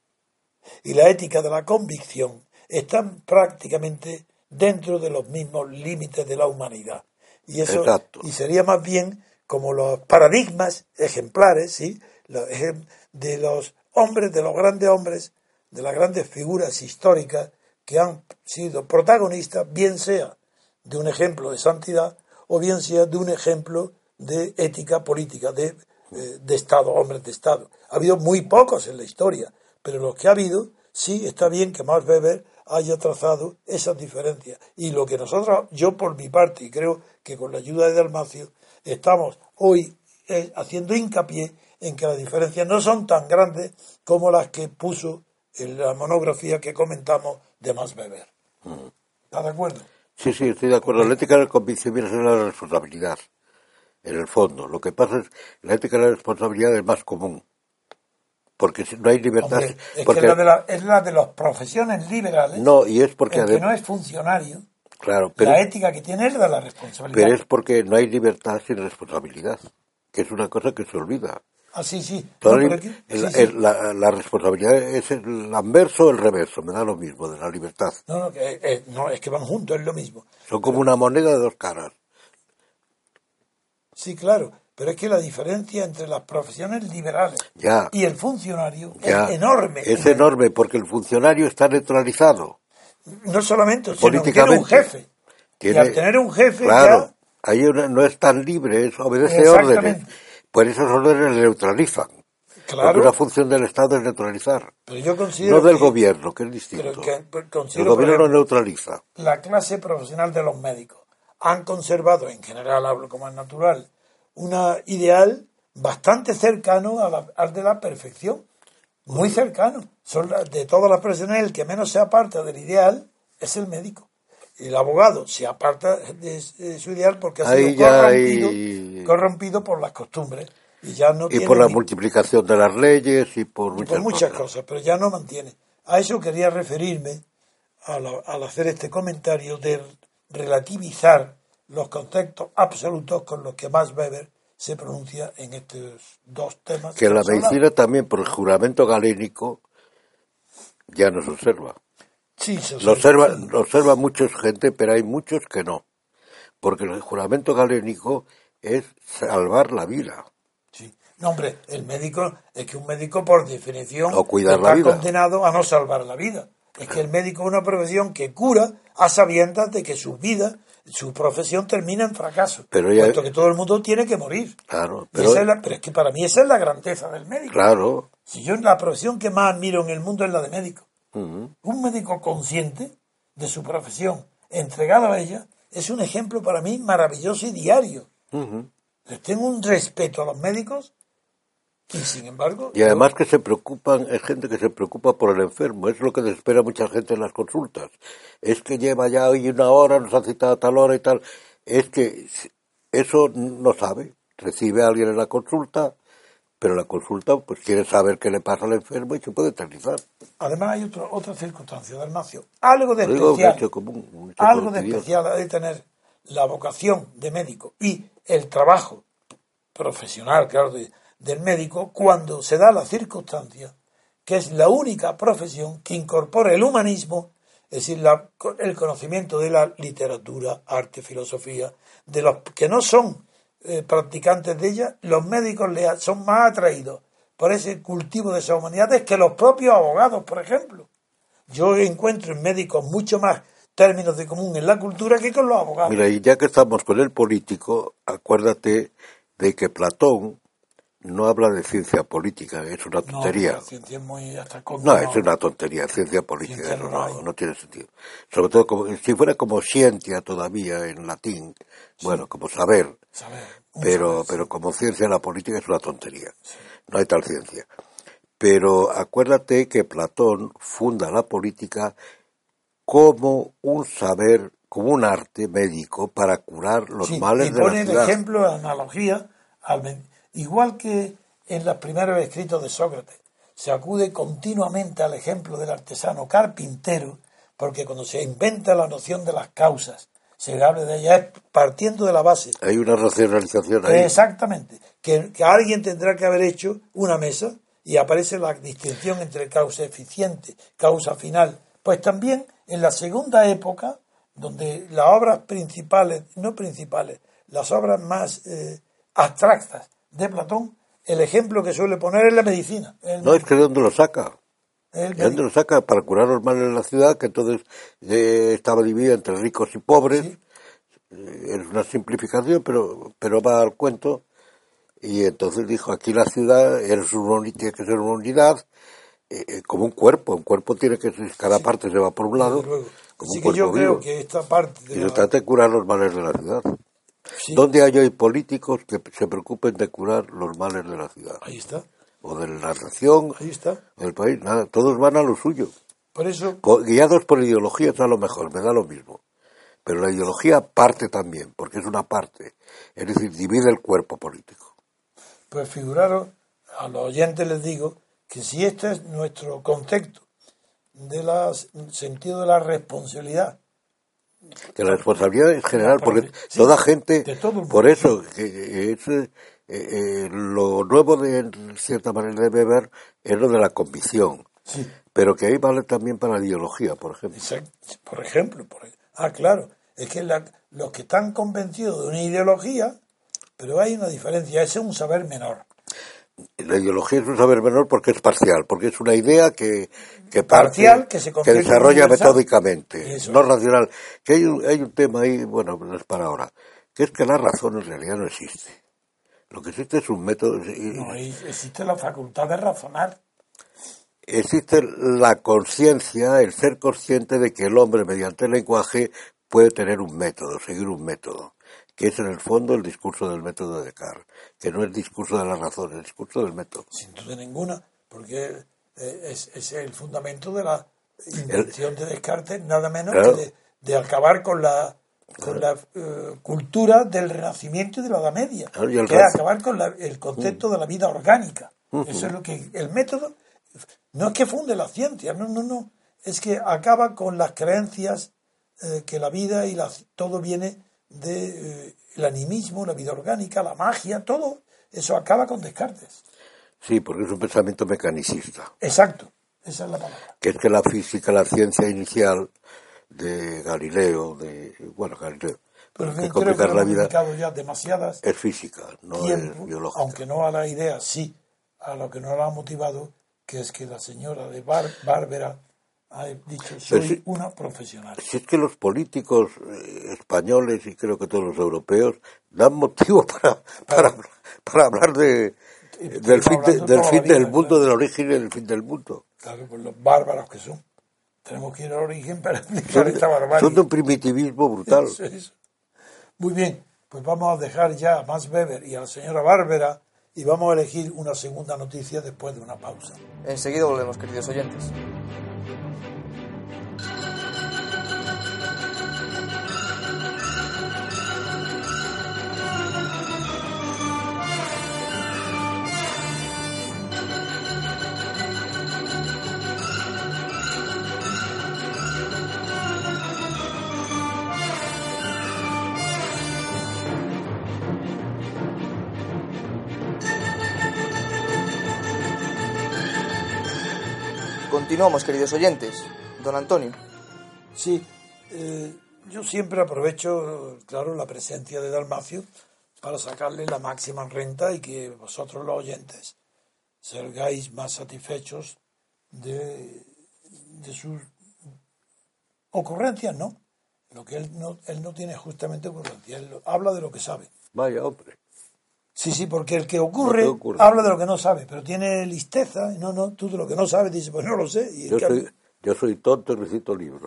y la ética de la convicción están prácticamente dentro de los mismos límites de la humanidad. Y eso Exacto. Y sería más bien como los paradigmas ejemplares, ¿sí? de los hombres, de los grandes hombres, de las grandes figuras históricas que han sido protagonistas, bien sea de un ejemplo de santidad o bien sea de un ejemplo de ética política, de, eh, de Estado, hombres de Estado. Ha habido muy pocos en la historia, pero los que ha habido, sí está bien que Max Weber haya trazado esas diferencias. Y lo que nosotros, yo por mi parte, y creo que con la ayuda de Dalmacio, estamos hoy eh, haciendo hincapié en que las diferencias no son tan grandes como las que puso en la monografía que comentamos de Max Weber. ¿Estás de acuerdo? Sí, sí, estoy de acuerdo. La ética del convencimiento es la responsabilidad, en el fondo. Lo que pasa es que la ética de la responsabilidad es más común. Porque no hay libertad. Hombre, es porque que la de la, es la de las profesiones liberales. No, y es porque... El que no es funcionario. Claro, pero... La ética que tiene es la de la responsabilidad. Pero es porque no hay libertad sin responsabilidad, que es una cosa que se olvida. Ah, sí, sí. No, aquí, el, sí, el, sí. El, la, la responsabilidad es el anverso o el reverso, me da lo mismo, de la libertad. No, no, que, eh, no, es que van juntos, es lo mismo. Son como pero, una moneda de dos caras. Sí, claro, pero es que la diferencia entre las profesiones liberales ya, y el funcionario ya, es enorme. Es enorme porque el funcionario está neutralizado. No solamente, sino que tiene un jefe. Tiene, y al tener un jefe claro, ya... ahí una, no es tan libre, es, obedece órdenes. Por esos órdenes le neutralizan. Claro. Porque una función del Estado es neutralizar. Pero yo considero no del que, gobierno, que es distinto. Que, el gobierno no neutraliza. La clase profesional de los médicos han conservado, en general hablo como es natural, un ideal bastante cercano a la, al de la perfección. Muy cercano. Son la, de todas las profesiones, el que menos se aparta del ideal es el médico. El abogado se aparta de, de su ideal porque ha sido Ahí corrompido, hay... corrompido por las costumbres. Y, ya no y tiene por la ni... multiplicación de las leyes y por y muchas, por muchas cosas. cosas, pero ya no mantiene. A eso quería referirme al, al hacer este comentario de relativizar los conceptos absolutos con los que Max Weber se pronuncia en estos dos temas. Que la medicina también, por el juramento galénico, ya no se observa. Sí, se Lo observa, sí. lo observa mucha gente, pero hay muchos que no. Porque el juramento galénico es salvar la vida. Sí. No, hombre, el médico, es que un médico por definición O cuidar está la vida. condenado a no salvar la vida. Es que el médico es una profesión que cura a sabiendas de que su vida, su profesión termina en fracaso. Pero ya, puesto que todo el mundo tiene que morir. Claro, pero, esa es la, pero es que para mí esa es la grandeza del médico. Claro. Si yo la profesión que más admiro en el mundo es la de médico. Uh-huh. Un médico consciente de su profesión, entregado a ella, es un ejemplo para mí maravilloso y diario. Uh-huh. Les tengo un respeto a los médicos y sin embargo... Y además yo... que se preocupan, es gente que se preocupa por el enfermo, es lo que desespera mucha gente en las consultas. Es que lleva ya hoy una hora, nos ha citado a tal hora y tal. Es que eso no sabe. Recibe a alguien en la consulta, pero la consulta pues quiere saber qué le pasa al enfermo y se puede eternizar. Además hay otro, otra circunstancia, Dalmacio. Algo de Digo, especial, hecho común, un hecho algo de cotidiano. especial ha de tener la vocación de médico y el trabajo profesional, claro, de, del médico cuando se da la circunstancia que es la única profesión que incorpora el humanismo, es decir, la, el conocimiento de la literatura, arte, filosofía, de los que no son eh, practicantes de ella, los médicos le, son más atraídos por ese cultivo de esas humanidades que los propios abogados, por ejemplo. Yo encuentro en médicos mucho más términos de común en la cultura que con los abogados. Mira, y ya que estamos con el político, acuérdate de que Platón no habla de ciencia política, es una tontería. No, la ciencia es muy hasta no, es una tontería, ciencia política, ciencia eso no, no, no tiene sentido. Sobre todo como, si fuera como scientia todavía en latín, sí. Bueno, como saber, saber pero, saber, pero sí. como ciencia la política es una tontería, sí. No hay tal ciencia. Pero acuérdate que Platón funda la política como un saber, como un arte médico para curar los sí, males de la ciudad. Y pone el ejemplo, la analogía, al, igual que en los primeros escritos de Sócrates, se acude continuamente al ejemplo del artesano carpintero, porque cuando se inventa la noción de las causas, se habla de ella es partiendo de la base. Hay una racionalización ahí. Exactamente, que, que alguien tendrá que haber hecho una mesa y aparece la distinción entre causa eficiente, causa final. Pues también en la segunda época, donde las obras principales, no principales, las obras más eh, abstractas de Platón, el ejemplo que suele poner es la medicina. No, es que ¿de dónde lo saca? ¿De dónde lo saca? Para curar los males de la ciudad, que entonces eh, estaba dividida entre ricos y pobres. Sí. Eh, es una simplificación, pero, pero va al cuento. Y entonces dijo, aquí la ciudad eres una, tiene que ser una unidad, eh, como un cuerpo. Un cuerpo tiene que ser, cada sí. parte se va por un lado. Como Así un que yo vivo. creo que esta parte... De y la... se trata de curar los males de la ciudad. Sí. ¿Dónde hay hoy políticos que se preocupen de curar los males de la ciudad? Ahí está. O de la nación, ahí está. del país, nada, todos van a lo suyo. Por eso... Guiados por ideologías a lo mejor, me da lo mismo. Pero la ideología parte también, porque es una parte. Es decir, divide el cuerpo político. Pues figuraros, a los oyentes les digo, que si este es nuestro concepto del sentido de la responsabilidad, que la responsabilidad es general, porque sí, toda gente, todo por eso, que es eh, eh, lo nuevo de, en cierta manera, de Weber es lo de la convicción, sí. Pero que ahí vale también para la ideología, por ejemplo. Exacto. Por ejemplo, por, ah, claro, es que la, los que están convencidos de una ideología, pero hay una diferencia, ese es un saber menor. La ideología es un saber menor porque es parcial, porque es una idea que, que parcial parte, que se que desarrolla universal. Metódicamente, Eso. no racional. Que hay un, hay un tema ahí, bueno, no es para ahora, que es que la razón en realidad no existe. Lo que existe es un método. No, existe la facultad de razonar. Existe la conciencia, el ser consciente de que el hombre mediante el lenguaje puede tener un método, seguir un método, que es en el fondo el discurso del método de Descartes, que no es el discurso de la razón, es el discurso del método. Sin duda ninguna, porque es, es el fundamento de la invención de Descartes, nada menos claro. que de, de acabar con la con la uh, cultura del Renacimiento y de la Edad Media, claro, que raci- es acabar con la, el concepto uh-huh. de la vida orgánica. Uh-huh. Eso es lo que el método no es que funde la ciencia, no, no, no. es que acaba con las creencias eh, que la vida y la, todo viene de eh, el animismo, la vida orgánica, la magia, todo eso acaba con Descartes. Sí, porque es un pensamiento mecanicista. Exacto, esa es la palabra. Que es que la física, la ciencia inicial de Galileo, de bueno, Galileo, pero que creo que la hemos vida dedicado ya demasiadas es física, no tiempo, es biológica. aunque no a la idea, sí, a lo que nos ha motivado, que es que la señora de Bar Bárbara ha dicho, soy si, una profesional. Si es que los políticos eh, españoles y creo que todos los europeos dan motivo para, para, para hablar de, del fin, de, del, fin vida, del mundo, claro. Del origen y del fin del mundo. Claro, pues los bárbaros que son. Tenemos que ir al origen para explicar esta barbarie. Son de un primitivismo brutal. Eso, eso. Muy bien, pues vamos a dejar ya a Max Weber y a la señora Bárbara y vamos a elegir una segunda noticia después de una pausa. Enseguida volvemos, queridos oyentes. Continuamos, queridos oyentes. Don Antonio. Sí, eh, yo siempre aprovecho, claro, la presencia de Dalmacio para sacarle la máxima renta y que vosotros los oyentes salgáis más satisfechos de, de sus ocurrencias, ¿no? Lo que él no, él no tiene justamente ocurrencias, él habla de lo que sabe. Vaya, hombre. Sí, sí, porque el que ocurre, no ocurre habla de lo que no sabe, pero tiene listeza, y no, no, tú de lo que no sabes dices, pues no lo sé. Y yo, cambio... soy, yo soy tonto y recito libros.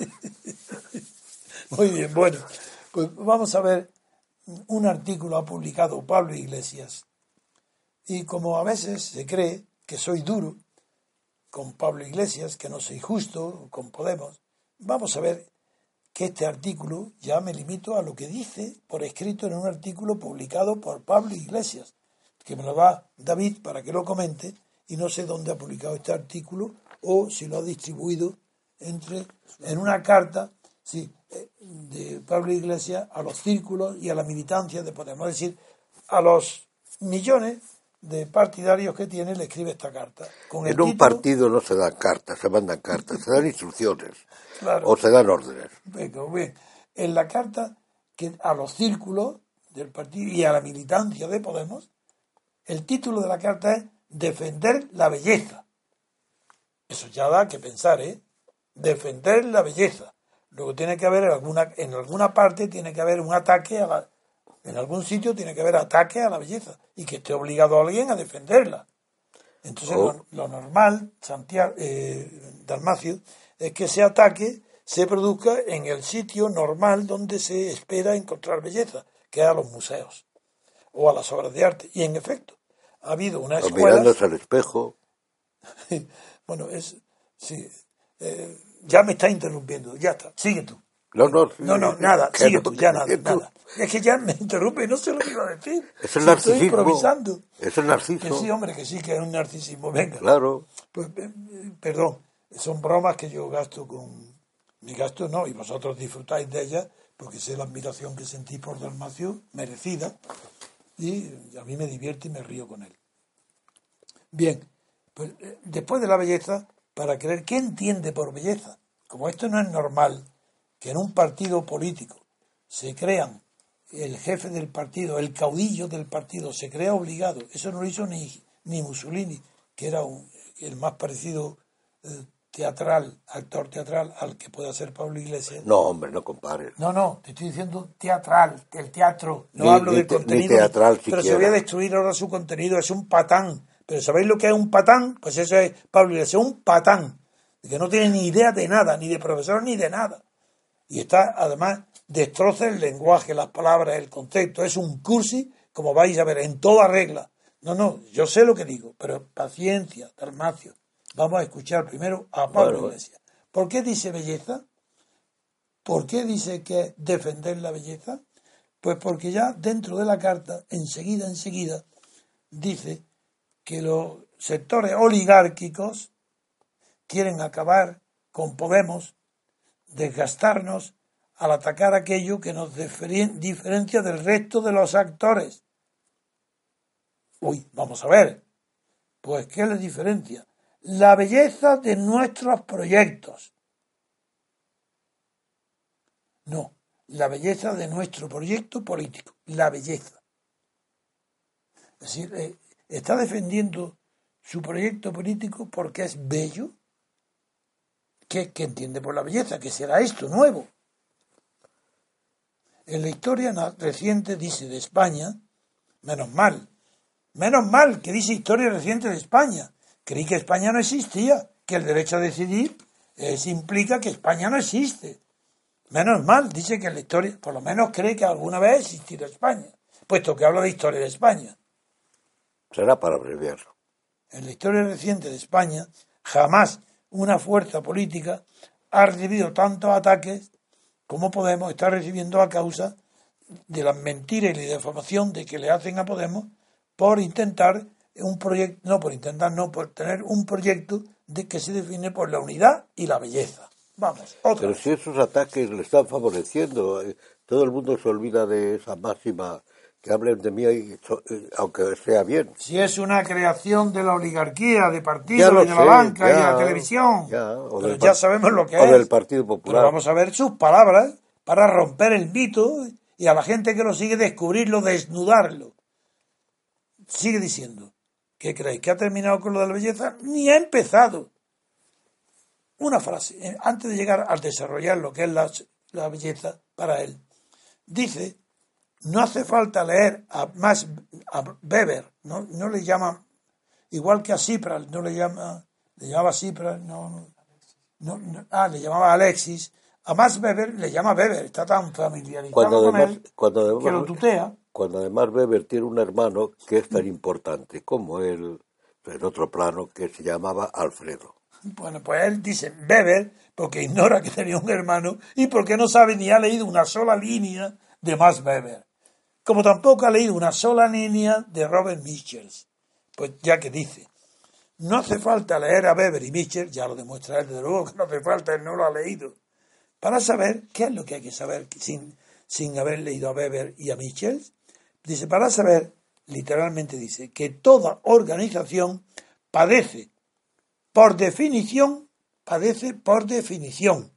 Muy bien, bueno, pues vamos a ver un artículo ha publicado Pablo Iglesias, y como a veces se cree que soy duro con Pablo Iglesias, que no soy justo con Podemos, vamos a ver que este artículo, ya me limito a lo que dice por escrito en un artículo publicado por Pablo Iglesias, que me lo da David para que lo comente, y no sé dónde ha publicado este artículo o si lo ha distribuido entre en una carta sí, de Pablo Iglesias a los círculos y a la militancia de Podemos, es decir, a los millones de partidarios que tiene, le escribe esta carta. Con el en un título, partido no se dan cartas, se mandan cartas, se dan instrucciones. Claro. O se dan órdenes. Venga, bien. En la carta que a los círculos del partido y a la militancia de Podemos, el título de la carta es Defender la belleza. Eso ya da que pensar, ¿eh? Defender la belleza. Luego tiene que haber en alguna, en alguna parte tiene que haber un ataque a la, en algún sitio tiene que haber ataque a la belleza y que esté obligado a alguien a defenderla. Entonces oh. lo, lo normal, Santiago, eh, Dalmacio, es que ese ataque se produzca en el sitio normal donde se espera encontrar belleza, que es a los museos o a las obras de arte. Y en efecto, ha habido una escuela... Mirándose al espejo. Bueno, es... Sí, eh, ya me está interrumpiendo, ya está, sigue tú. No, no, no, no nada, sigue no, tú, ya nada, tú. nada. Es que ya me interrumpe y no sé lo que iba a decir. Es el si narcisismo. Estoy improvisando. Es el narciso. Que sí, hombre, que sí, que es un narcisismo. Venga. Claro. Pues, eh, perdón, son bromas que yo gasto con... Mi gasto no, y vosotros disfrutáis de ellas, porque sé la admiración que sentí por Dalmacio, merecida, y a mí me divierte y me río con él. Bien, pues eh, después de la belleza, para creer, ¿qué entiende por belleza? Como esto no es normal, que en un partido político se crean, el jefe del partido, el caudillo del partido, se crea obligado. Eso no lo hizo ni, ni Mussolini, que era un, el más parecido eh, teatral, actor teatral, al que pueda ser Pablo Iglesias. No, hombre, no compares. No, no, te estoy diciendo teatral, el teatro. No ni, hablo ni del te, contenido. Ni teatral pero siquiera. Se voy a destruir ahora su contenido, es un patán. Pero ¿sabéis lo que es un patán? Pues eso es Pablo Iglesias, un patán. Que no tiene ni idea de nada, ni de profesor, ni de nada. Y está, además, destroza el lenguaje, las palabras, el concepto. Es un cursi, como vais a ver, en toda regla. No, no, yo sé lo que digo, pero paciencia, Dalmacio. Vamos a escuchar primero a Pablo bueno, Iglesias. ¿Por qué dice belleza? ¿Por qué dice que defender la belleza? Pues porque ya dentro de la carta, enseguida, enseguida, dice que los sectores oligárquicos quieren acabar con Podemos, desgastarnos al atacar aquello que nos diferencia del resto de los actores. Uy, vamos a ver. Pues, ¿qué les diferencia? La belleza de nuestros proyectos. No, la belleza de nuestro proyecto político. La belleza. Es decir, eh, está defendiendo su proyecto político porque es bello. ¿Qué, qué entiende por la belleza? ¿Qué será esto nuevo? En la historia reciente, dice, de España, menos mal, menos mal que dice historia reciente de España. Creí que España no existía, que el derecho a decidir es, implica que España no existe. Menos mal, dice que en la historia, por lo menos cree que alguna vez ha existido España, puesto que habla de historia de España. Será para abreviarlo. En la historia reciente de España, jamás una fuerza política ha recibido tantos ataques como Podemos está recibiendo a causa de las mentiras y la difamación de que le hacen a Podemos por intentar un proyecto, no por intentar, no por tener un proyecto de que se define por la unidad y la belleza. Vamos, otra. Pero si esos ataques le están favoreciendo, todo el mundo se olvida de esa máxima, que hablen de mí, aunque sea bien. Si es una creación de la oligarquía, de partidos, y de la banca ya, y la televisión, ya, pero ya sabemos lo que o es. O del Partido Popular. Pero vamos a ver sus palabras para romper el mito y a la gente que lo sigue descubrirlo, desnudarlo. Sigue diciendo, ¿qué creéis? ¿Que ha terminado con lo de la belleza? Ni ha empezado. Una frase, antes de llegar a desarrollar lo que es la, la belleza para él. Dice, no hace falta leer a Max a Weber, no, no le llama, igual que a Tsipras, no le llama, le llamaba Tsipras, no, no, no, ah, le llamaba Alexis, a Max Weber le llama Weber, está tan familiarizado cuando con además, él cuando además, que lo tutea. Cuando además Weber tiene un hermano que es tan importante como él, en otro plano, que se llamaba Alfredo. Bueno, pues él dice Weber porque ignora que tenía un hermano y porque no sabe ni ha leído una sola línea de Max Weber. Como tampoco ha leído una sola línea de Robert Michels. Pues ya que dice, no hace falta leer a Weber y Michels, ya lo demuestra él, desde luego que no hace falta, él no lo ha leído, para saber qué es lo que hay que saber sin, sin haber leído a Weber y a Michels. Dice, para saber, literalmente dice, que toda organización padece, por definición, padece por definición,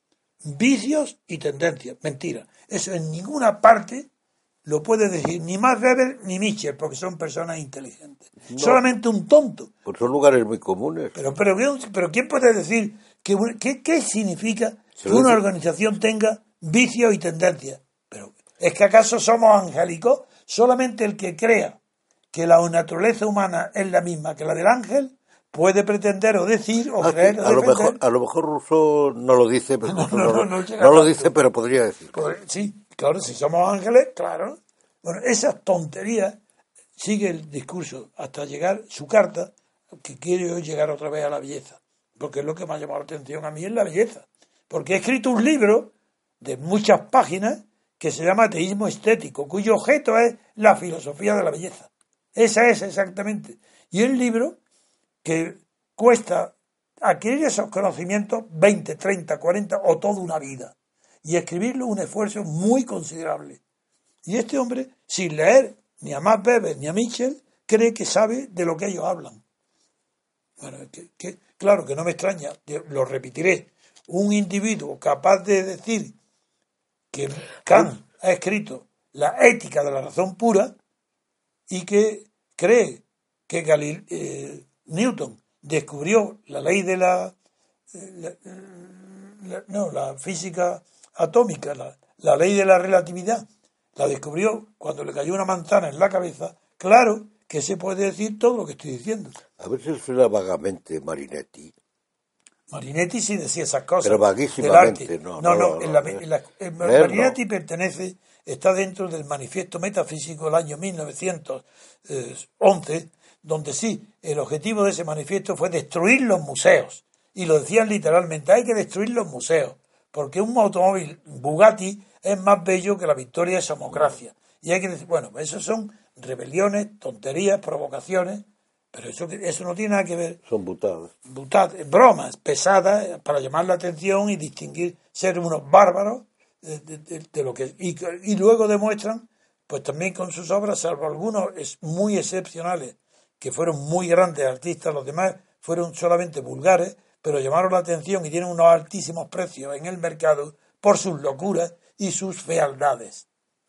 vicios y tendencias. Mentira, eso en ninguna parte lo puede decir ni Max Weber ni Michels, porque son personas inteligentes. No, solamente un tonto. Pues son lugares muy comunes. Pero, pero, pero ¿quién puede decir que, que, qué significa que una organización tenga vicios y tendencias? Pero ¿es que acaso somos angélicos? Solamente el que crea que la naturaleza humana es la misma que la del ángel puede pretender o decir o ah, creer sí, o a defender. lo mejor a lo mejor Rousseau no lo dice, pero no, no, no, no, no, no, no lo dice, pero podría decir. Pues, sí, claro, si somos ángeles, claro. Bueno, esas tonterías sigue el discurso hasta llegar su carta, que quiere hoy llegar otra vez a la belleza, porque es lo que me ha llamado la atención a mí, es la belleza. Porque he escrito un libro de muchas páginas que se llama Ateísmo Estético, cuyo objeto es la filosofía de la belleza. Esa es exactamente. Y el libro que cuesta adquirir esos conocimientos veinte, treinta, cuarenta o toda una vida. Y escribirlo un esfuerzo muy considerable. Y este hombre, sin leer ni a Max Weber ni a Michels, cree que sabe de lo que ellos hablan. Bueno, que, que, claro que no me extraña, lo repetiré, un individuo capaz de decir que Kant ha escrito la ética de la razón pura y que cree que Galil, eh, Newton descubrió la ley de la, la, la no la física atómica, la, la ley de la relatividad, la descubrió cuando le cayó una manzana en la cabeza. Claro que se puede decir todo lo que estoy diciendo. A veces suena vagamente Marinetti. Marinetti sí decía esas cosas. Pero vaguísimamente, no. No, no, no, en la, no, en la, en leerlo. Marinetti pertenece, está dentro del Manifiesto Metafísico del año mil novecientos once, donde sí, el objetivo de ese manifiesto fue destruir los museos. Y lo decían literalmente, hay que destruir los museos, porque un automóvil Bugatti es más bello que la victoria de Somocracia. Y hay que decir, bueno, esos son rebeliones, tonterías, provocaciones Pero eso, eso no tiene nada que ver. Son butadas. Butadas, bromas pesadas para llamar la atención y distinguir, ser unos bárbaros de, de, de, de lo que y, y luego demuestran, pues también con sus obras, salvo algunos es muy excepcionales, que fueron muy grandes artistas, los demás fueron solamente vulgares, pero llamaron la atención y tienen unos altísimos precios en el mercado por sus locuras y sus fealdades.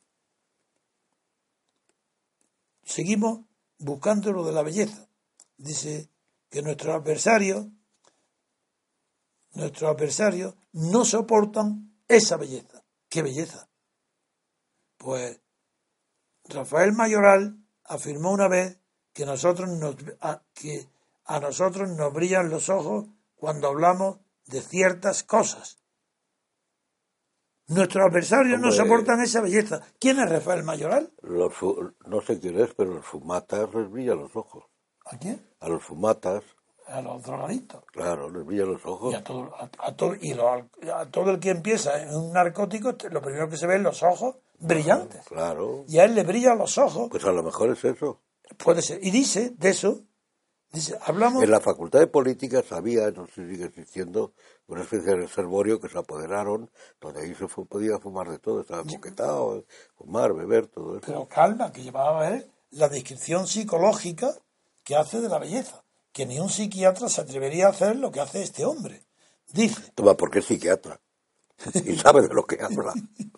Seguimos buscando lo de la belleza. Dice que nuestros adversarios, nuestros adversarios no soportan esa belleza. ¿Qué belleza? Pues Rafael Mayoral afirmó una vez que nosotros nos, a, que a nosotros nos brillan los ojos cuando hablamos de ciertas cosas. Nuestros adversarios Hombre, no soportan esa belleza. ¿Quién es Rafael Mayoral? Los, no sé quién es, pero los fumatas les brillan los ojos. ¿A quién? A los fumatas. A los drogadictos. Claro, les brillan los ojos. Y a todo, a, a todo, y lo, a todo el que empieza en un narcótico, lo primero que se ve es los ojos brillantes. Claro. Y a él le brillan los ojos. Pues a lo mejor es eso. Puede ser. Y dice, de eso, dice, hablamos... En la Facultad de Políticas había, no sé si sigue existiendo, una especie de reservorio que se apoderaron, donde ahí se fue, podía fumar de todo, estaba boquetado, fumar, beber, todo eso. Pero calma, que llevaba a ver la descripción psicológica que hace de la belleza, que ni un psiquiatra se atrevería a hacer lo que hace este hombre. Dice... Toma, porque es psiquiatra y sabe de lo que habla.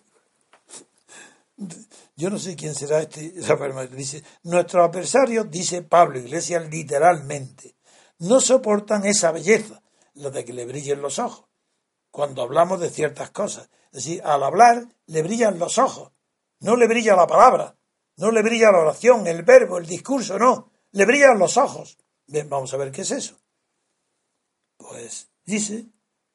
Yo no sé quién será este. Dice, nuestros adversarios, dice Pablo Iglesias literalmente, no soportan esa belleza, la de que le brillen los ojos, cuando hablamos de ciertas cosas. Es decir, al hablar le brillan los ojos, no le brilla la palabra, no le brilla la oración, el verbo, el discurso, no, le brillan los ojos. Bien, vamos a ver qué es eso. Pues dice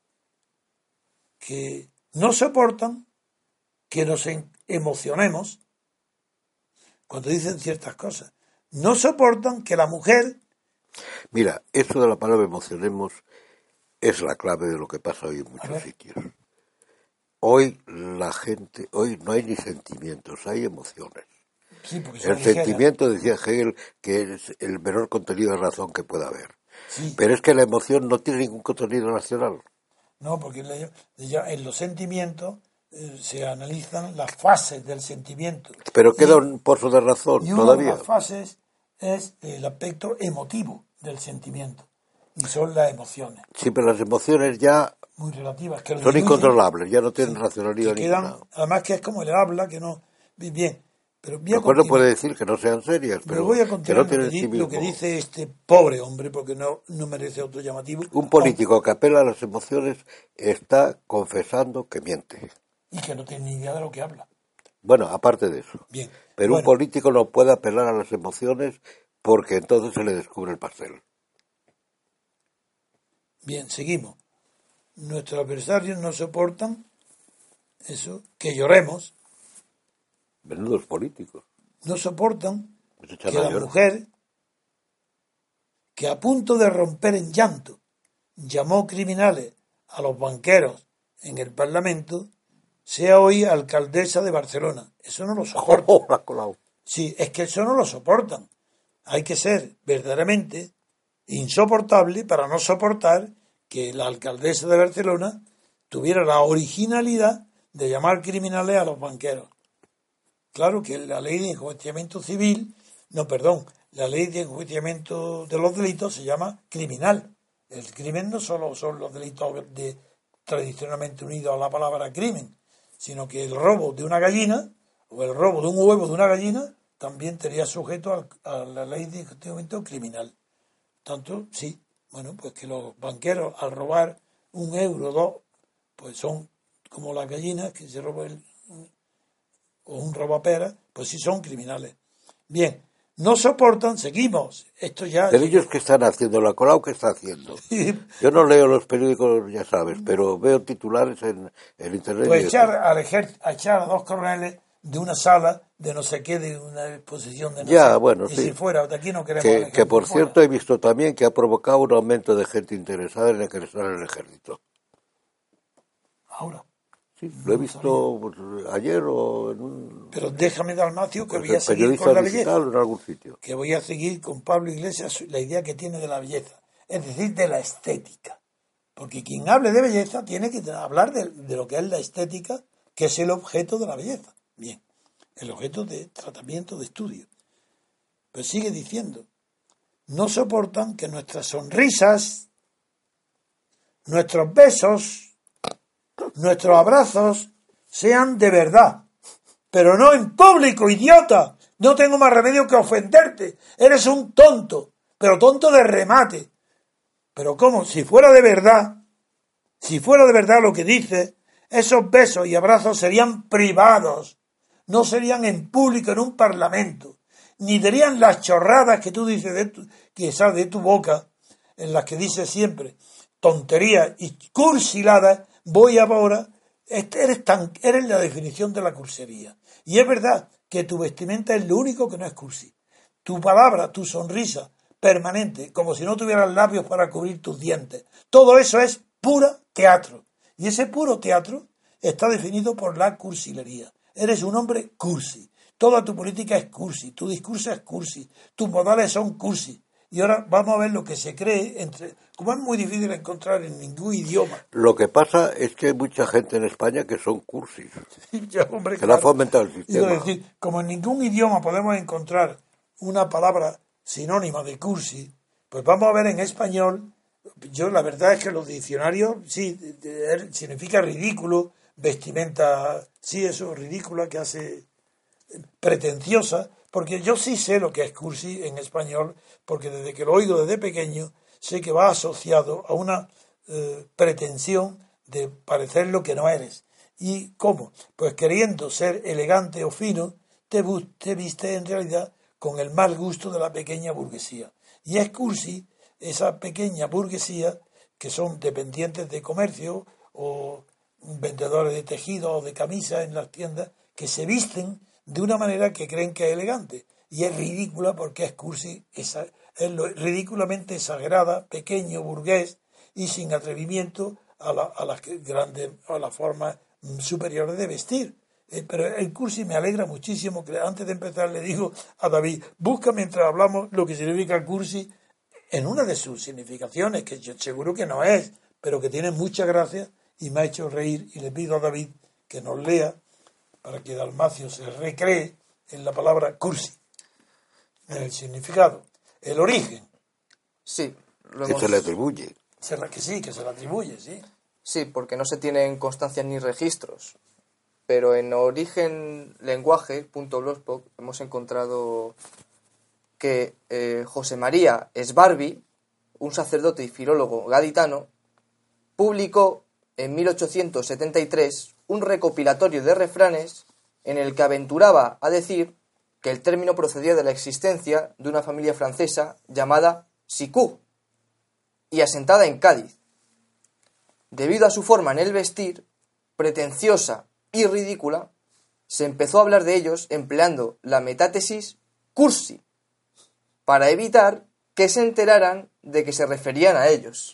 que no soportan que nos emocionemos cuando dicen ciertas cosas. No soportan que la mujer... Mira, eso de la palabra emocionemos es la clave de lo que pasa hoy en muchos sitios. Hoy la gente, hoy no hay ni sentimientos, hay emociones. Sí, el sentimiento, decía Hegel, que es el menor contenido de razón que pueda haber. Sí. Pero es que la emoción no tiene ningún contenido racional. No, porque en los sentimientos eh, se analizan las fases del sentimiento. Pero queda y, un pozo de razón y una todavía. de las fases es el aspecto emotivo del sentimiento. Y son las emociones. Sí, pero las emociones ya muy relativas, que son incontrolables, ya no tienen sí, racionalidad ninguna. Además que es como el habla, que no... Bien, pero voy a lo cual no puede decir que no sean serias, pero, pero voy a continuar que no lo, que tienen di, lo que dice este pobre hombre, porque no, no merece otro llamativo. Un político oh, que apela a las emociones está confesando que miente. Y que no tiene ni idea de lo que habla. Bueno, aparte de eso. Bien. Pero bueno, un político no puede apelar a las emociones porque entonces se le descubre el pastel. Bien, seguimos. Nuestros adversarios no soportan eso, que lloremos. Menudos políticos. No soportan que la mayor. mujer, que a punto de romper en llanto, llamó criminales a los banqueros en el Parlamento, sea hoy alcaldesa de Barcelona. Eso no lo soportan. Oh, la colado. Sí, es que eso no lo soportan. Hay que ser verdaderamente insoportable para no soportar que la alcaldesa de Barcelona tuviera la originalidad de llamar criminales a los banqueros. Claro que la ley de enjuiciamiento civil, no, perdón, la ley de enjuiciamiento de los delitos se llama criminal. El crimen no solo son los delitos de, tradicionalmente unidos a la palabra crimen, sino que el robo de una gallina o el robo de un huevo de una gallina también estaría sujeto a, a la ley de enjuiciamiento criminal. Tanto, sí, bueno, pues que los banqueros al robar un euro o dos, pues son como las gallinas que se roban el, o un robapera, pues sí son criminales. Bien, no soportan, seguimos, esto ya... Pero ellos que están haciendo, la Colau que está haciendo. Yo no leo los periódicos, ya sabes, pero veo titulares en el internet. Pues echar, al ejer, a echar a dos coroneles de una sala de no sé qué, de una exposición de no ya, sé, bueno, y sí. si fuera, de aquí no queremos que, que por fuera. cierto he visto también que ha provocado un aumento de gente interesada en ingresar en el ejército. Ahora. Sí, lo he visto pues, ayer o en un... Pero déjame, Dalmacio, que pues, voy a seguir con la belleza. En algún sitio. Que voy a seguir con Pablo Iglesias la idea que tiene de la belleza, es decir, de la estética. Porque quien hable de belleza tiene que hablar de, de lo que es la estética, que es el objeto de la belleza. Bien, el objeto de tratamiento, de estudio. Pero sigue diciendo, no soportan que nuestras sonrisas, nuestros besos, nuestros abrazos sean de verdad, pero no en público, idiota. No tengo más remedio que ofenderte. Eres un tonto, pero tonto de remate. Pero ¿cómo? Si fuera de verdad, si fuera de verdad lo que dices, esos besos y abrazos serían privados, no serían en público en un parlamento, ni dirían las chorradas que tú dices de tu, que sale de tu boca, en las que dices siempre tonterías y cursiladas. Voy ahora, eres, tan, eres la definición de la cursería. Y es verdad que tu vestimenta es lo único que no es cursi. Tu palabra, tu sonrisa permanente, como si no tuvieras labios para cubrir tus dientes. Todo eso es pura teatro. Y ese puro teatro está definido por la cursilería. Eres un hombre cursi. Toda tu política es cursi. Tu discurso es cursi. Tus modales son cursi. Y ahora vamos a ver lo que se cree entre... Como es muy difícil encontrar en ningún idioma. Lo que pasa es que hay mucha gente en España que son cursis. Ya, hombre, que claro. la ha fomentado el sistema. Es decir, como en ningún idioma podemos encontrar una palabra sinónima de cursi, pues vamos a ver en español. Yo la verdad es que los diccionarios, sí, significa ridículo, vestimenta, sí, eso, ridícula, que hace pretenciosa, porque yo sí sé lo que es cursi en español, porque desde que lo oigo desde pequeño, sé que va asociado a una eh, pretensión de parecer lo que no eres. ¿Y cómo? Pues queriendo ser elegante o fino, te, te viste en realidad con el mal gusto de la pequeña burguesía. Y es cursi esa pequeña burguesía que son dependientes de comercio o vendedores de tejido o de camisas en las tiendas, que se visten de una manera que creen que es elegante. Y es ridícula porque es cursi, esa, es lo, ridículamente exagerada, pequeño, burgués y sin atrevimiento a, la, a las grandes, a las formas superiores de vestir. Eh, pero el cursi me alegra muchísimo, que antes de empezar le digo a David, busca mientras hablamos lo que significa cursi en una de sus significaciones, que yo seguro que no es, pero que tiene mucha gracia y me ha hecho reír, y le pido a David que nos lea para que Dalmacio se recree en la palabra cursi, en el significado, el origen. Sí. Lo hemos... Que se le atribuye. Se la, que sí, que se le atribuye, sí. Sí, porque no se tienen constancias ni registros. Pero en origen lenguaje punto blogspot hemos encontrado que eh, José María Sbarbi, un sacerdote y filólogo gaditano, publicó en mil ochocientos setenta y tres un recopilatorio de refranes en el que aventuraba a decir que el término procedía de la existencia de una familia francesa llamada Sicú y asentada en Cádiz. Debido a su forma en el vestir, pretenciosa y ridícula, se empezó a hablar de ellos empleando la metátesis cursi, para evitar que se enteraran de que se referían a ellos.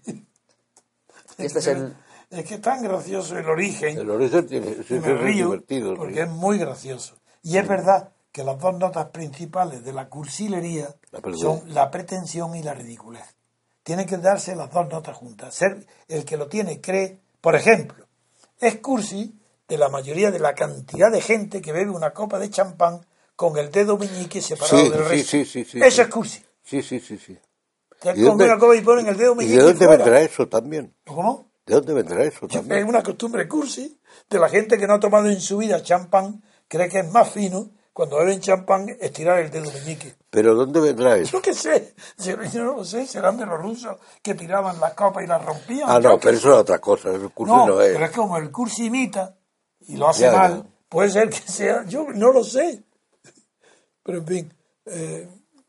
Este es el... Es que es tan gracioso el origen. El origen tiene, sí, me río divertido. Porque ¿sí? es muy gracioso. Y es verdad que las dos notas principales de la cursilería la son la pretensión y la ridiculez. Tienen que darse las dos notas juntas. Ser el que lo tiene cree, por ejemplo, es cursi de la mayoría de la cantidad de gente que bebe una copa de champán con el dedo meñique separado sí, del sí, resto. Sí, sí, sí, eso sí. es cursi. Sí, sí, sí, sí. Te comen una copa y ponen el dedo meñique. ¿Y de dónde fuera. vendrá eso también? ¿Cómo? ¿De dónde vendrá eso también? Es una costumbre cursi de la gente que no ha tomado en su vida champán, cree que es más fino cuando beben champán estirar el dedo meñique. ¿Pero dónde vendrá eso? Yo qué sé, yo no lo sé, serán de los rusos que tiraban las copas y las rompían. Ah, no, pero sé. eso es otra cosa, el cursi no, no es. pero es como el cursi imita y lo hace ya, mal, ya. Puede ser que sea, yo no lo sé. Pero en fin, eh,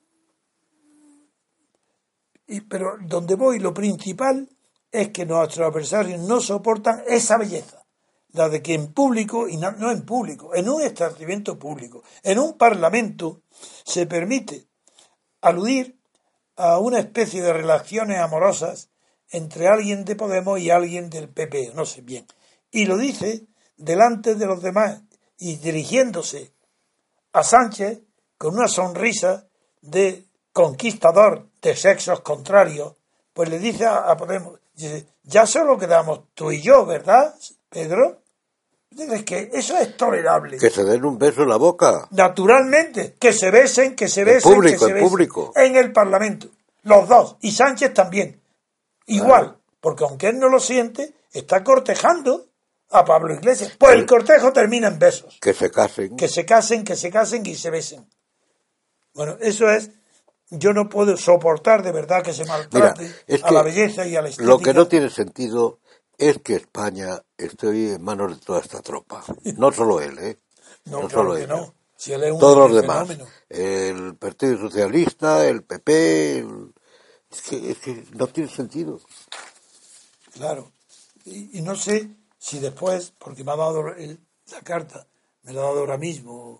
y, pero donde voy, lo principal es que nuestros adversarios no soportan esa belleza, la de que en público, y no, no en público, en un establecimiento público, en un parlamento, se permite aludir a una especie de relaciones amorosas entre alguien de Podemos y alguien del P P, no sé bien. Y lo dice delante de los demás y dirigiéndose a Sánchez con una sonrisa de conquistador de sexos contrarios, pues le dice a, a Podemos, dice, ya solo quedamos tú y yo, ¿verdad, Pedro? Es que eso es tolerable. Que se den un beso en la boca. Naturalmente, que se besen, que se besen, en público, que se en besen. público. En el Parlamento, los dos, y Sánchez también. Igual, Claro. Porque aunque él no lo siente, está cortejando a Pablo Iglesias. Pues el cortejo termina en besos. Que se casen. Que se casen, que se casen y se besen. Bueno, eso es... Yo no puedo soportar de verdad que se maltrate Mira, es a que la belleza y a la estética. Lo que no tiene sentido es que España esté hoy en manos de toda esta tropa. No solo él, ¿eh? No, no claro solo que él. no. Si él es un Todos los demás. fenómeno. El Partido Socialista, el P P... el- Es, que, es que no tiene sentido. Claro. Y, y no sé si después, porque me ha dado el- la carta, me la ha dado ahora mismo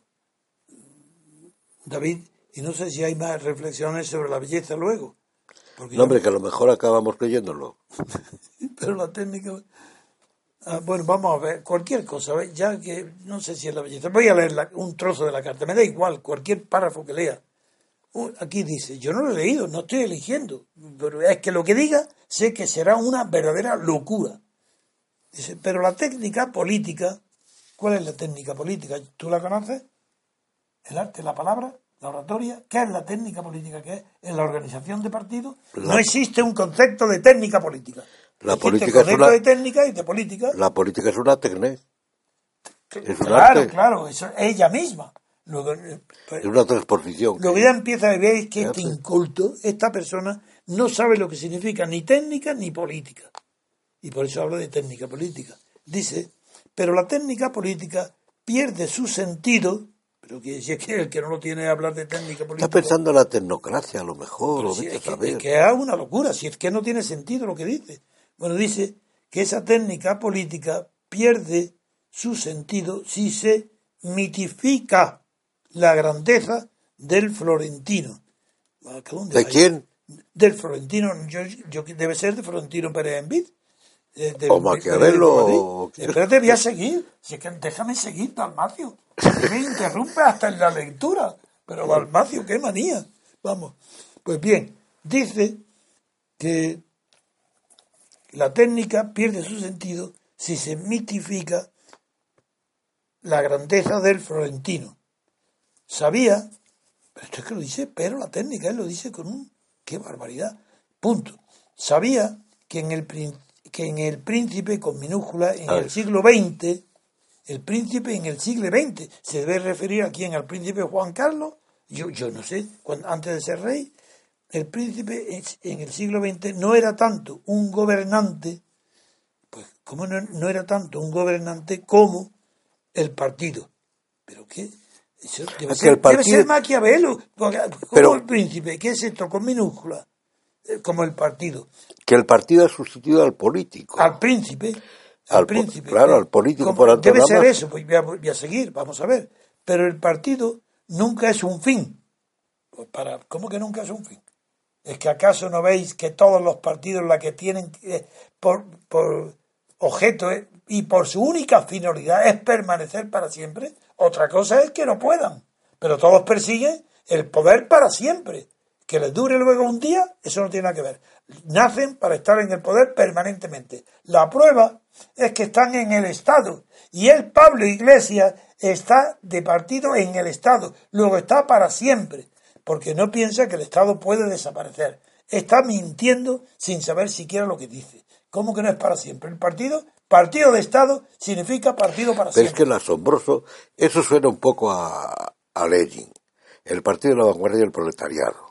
David, y no sé si hay más reflexiones sobre la belleza luego. Porque No, hombre, yo- que a lo mejor acabamos creyéndolo. pero la técnica... Ah, bueno, vamos a ver, cualquier cosa, ¿ves? Ya que no sé si es la belleza. Voy a leer la- un trozo de la carta, me da igual, cualquier párrafo que lea. Uh, Aquí dice, yo no lo he leído, no estoy eligiendo, pero es que lo que diga sé que será una verdadera locura. Dice, pero la técnica política, ¿cuál es la técnica política? ¿Tú la conoces? ¿El arte, la palabra, la oratoria? ¿Qué es la técnica política? ¿Qué es? ¿En la organización de partidos? La- No existe un concepto de técnica política. La Existe política el es concepto una- de técnica y de política. La política es una técnica, es un Claro, arte. claro, eso es ella misma. Luego, eh, pues, es una transposición. lo que ya empieza a ver es que ¿Qué este hace? inculto, esta persona, no sabe lo que significa ni técnica ni política. Y por eso habla de técnica política. Dice, pero la técnica política pierde su sentido, pero que si es que el que no lo tiene hablar de técnica política... Está pensando en la tecnocracia, a lo mejor, Pero o si vete es, a que, saber. es que es una locura, si es que no tiene sentido lo que dice. Bueno, dice que esa técnica política pierde su sentido si se mitifica la grandeza del florentino. ¿Dónde ¿De va? quién? Del florentino, yo, yo debe ser de Florentino Pérez Envid. Eh, del- O Maquiavelo, del- del- o- Espérate, voy a seguir. Si es que déjame seguir, Dalmacio. Que me interrumpe hasta en la lectura. Pero Dalmacio, qué manía. Vamos. Pues bien, dice que la técnica pierde su sentido si se mitifica la grandeza del florentino. Sabía, pero esto es que lo dice, pero la técnica, él lo dice con un... ¡Qué barbaridad! Punto. Sabía que en el, prin- que en el príncipe, con minúscula, en A el ver. siglo veinte, el príncipe en el siglo veinte, se debe referir a quién, al príncipe Juan Carlos, yo, yo no sé, cuando, antes de ser rey, el príncipe es- en el siglo veinte no era tanto un gobernante, pues como no, no era tanto un gobernante como el partido. ¿Pero qué? Eso debe, Es que ser, el partido- debe ser Maquiavelo, porque- como Pero- el príncipe, ¿qué es esto? Con minúscula, Eh, como el partido. Que el partido ha sustituido al político. Al príncipe, al, Al po- príncipe. claro, ¿eh? al político Como- por Debe ser antonomasia. eso, pues voy a, voy a seguir, vamos a ver. Pero el partido nunca es un fin. Pues para, ¿cómo que nunca es un fin? ¿Es que acaso no veis que todos los partidos la que tienen eh, por, por objeto eh, y por su única finalidad es permanecer para siempre? Otra cosa es que no puedan, pero todos persiguen el poder para siempre. Que les dure luego un día, eso no tiene nada que ver. Nacen para estar en el poder permanentemente. La prueba es que están en el Estado. Y el Pablo Iglesias está de partido en el Estado. Luego está para siempre. Porque no piensa que el Estado puede desaparecer. Está mintiendo sin saber siquiera lo que dice. ¿Cómo que no es para siempre? El partido, partido de Estado, significa partido para Pero es siempre. que el asombroso, eso suena un poco a, a Lenin, el partido de la vanguardia del proletariado,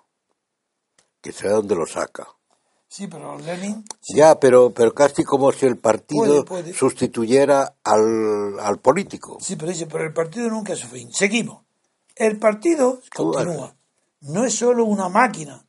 que sé dónde lo saca. Sí, pero Lenin... sí. Ya, pero, pero casi como si el partido Puede, puede. sustituyera al, al político. Sí, pero dice, pero el partido nunca es su fin. Seguimos. El partido, ¿Cómo continúa, no es solo una máquina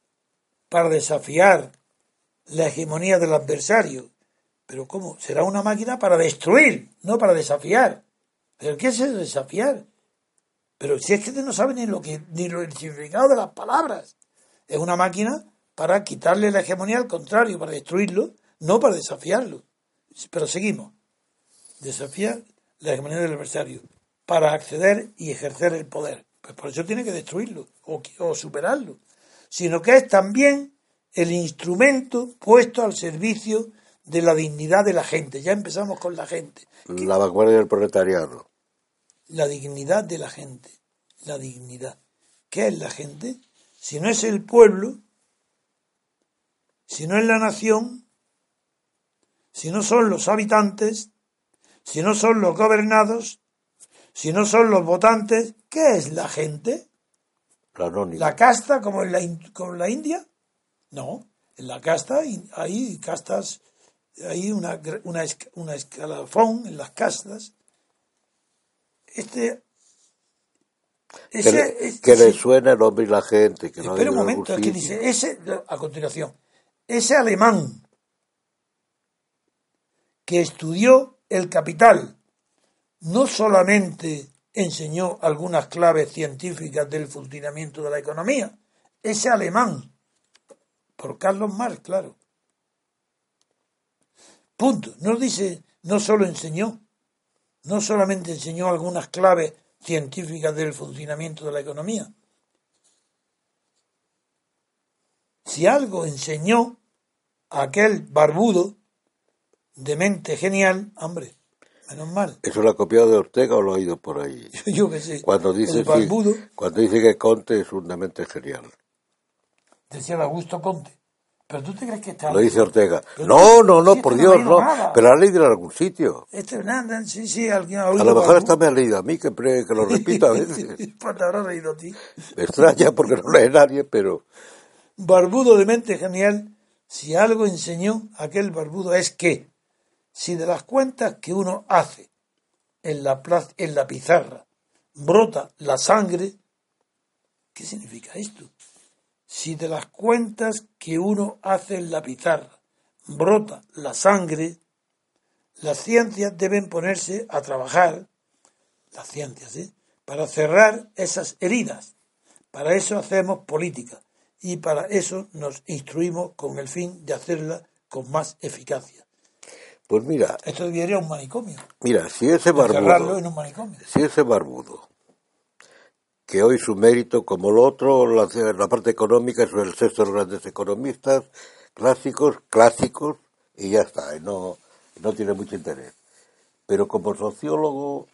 para desafiar la hegemonía del adversario. Pero ¿cómo? Será una máquina para destruir, no para desafiar. ¿Pero qué es eso de desafiar? Pero si es que no sabe ni lo que ni lo, el significado de las palabras. Es una máquina para quitarle la hegemonía al contrario, para destruirlo, no para desafiarlo. Pero seguimos. Desafía la hegemonía del adversario para acceder y ejercer el poder. Pues por eso tiene que destruirlo o, o superarlo. Sino que es también el instrumento puesto al servicio de la dignidad de la gente. Ya empezamos con la gente. La vanguardia del proletariado. La dignidad de la gente. La dignidad. ¿Qué es la gente? Si no es el pueblo, si no es la nación, si no son los habitantes, si no son los gobernados, si no son los votantes, ¿qué es la gente? La anónima. ¿La casta como en la, como en la India? No, en la casta hay castas, hay una, una, una escalafón en las castas. Este... Ese, que le, ese, que le sí. suena el nombre y la gente. Que no Espera un momento, es que dice, ese, a continuación, ese alemán que estudió el Capital no solamente enseñó algunas claves científicas del funcionamiento de la economía, ese alemán, por Carlos Marx, claro. Punto. No dice, no solo enseñó, no solamente enseñó algunas claves científicas del funcionamiento de la economía. Si algo enseñó aquel barbudo de mente genial, hombre, menos mal. ¿Eso lo ha copiado de Ortega o lo ha oído por ahí? Yo qué sé. Cuando dice, el barbudo, sí, cuando dice que Conte es un demente genial. Decía de Augusto Conte. Pero tú te crees que está... Lo dice Ortega. Pero No, tú, no, no, si por este Dios, no. no. Pero ha leído en algún sitio. Este nada, sí, sí, alguien ha oído. A lo mejor barbudo. hasta me ha leído a mí, que, pre, que lo repito a veces. Pues te habrá leído a ti. Me extraña porque no lee nadie, pero... Barbudo de mente genial, si algo enseñó aquel barbudo es que, si de las cuentas que uno hace en la, plaza, en la pizarra brota la sangre, ¿qué significa esto? Si de las cuentas que uno hace en la pizarra brota la sangre, las ciencias deben ponerse a trabajar, las ciencias, ¿eh? Para cerrar esas heridas. Para eso hacemos política y para eso nos instruimos con el fin de hacerla con más eficacia. Pues mira... Esto debería un manicomio. Mira, si ese barbudo... Cerrarlo en un manicomio. Si ese barbudo... que hoy su mérito, como lo otro, la, la parte económica, es el sexto de los grandes economistas, clásicos, clásicos, y ya está, y no, no tiene mucho interés. Pero como sociólogo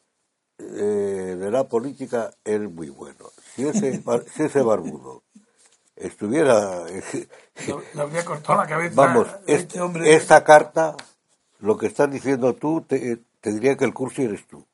eh, de la política, es muy bueno. Si ese, si ese barbudo estuviera... Eh, Le habría cortado la cabeza vamos, a este, este hombre. Esta carta, lo que estás diciendo tú, te, te diría que el curso eres tú.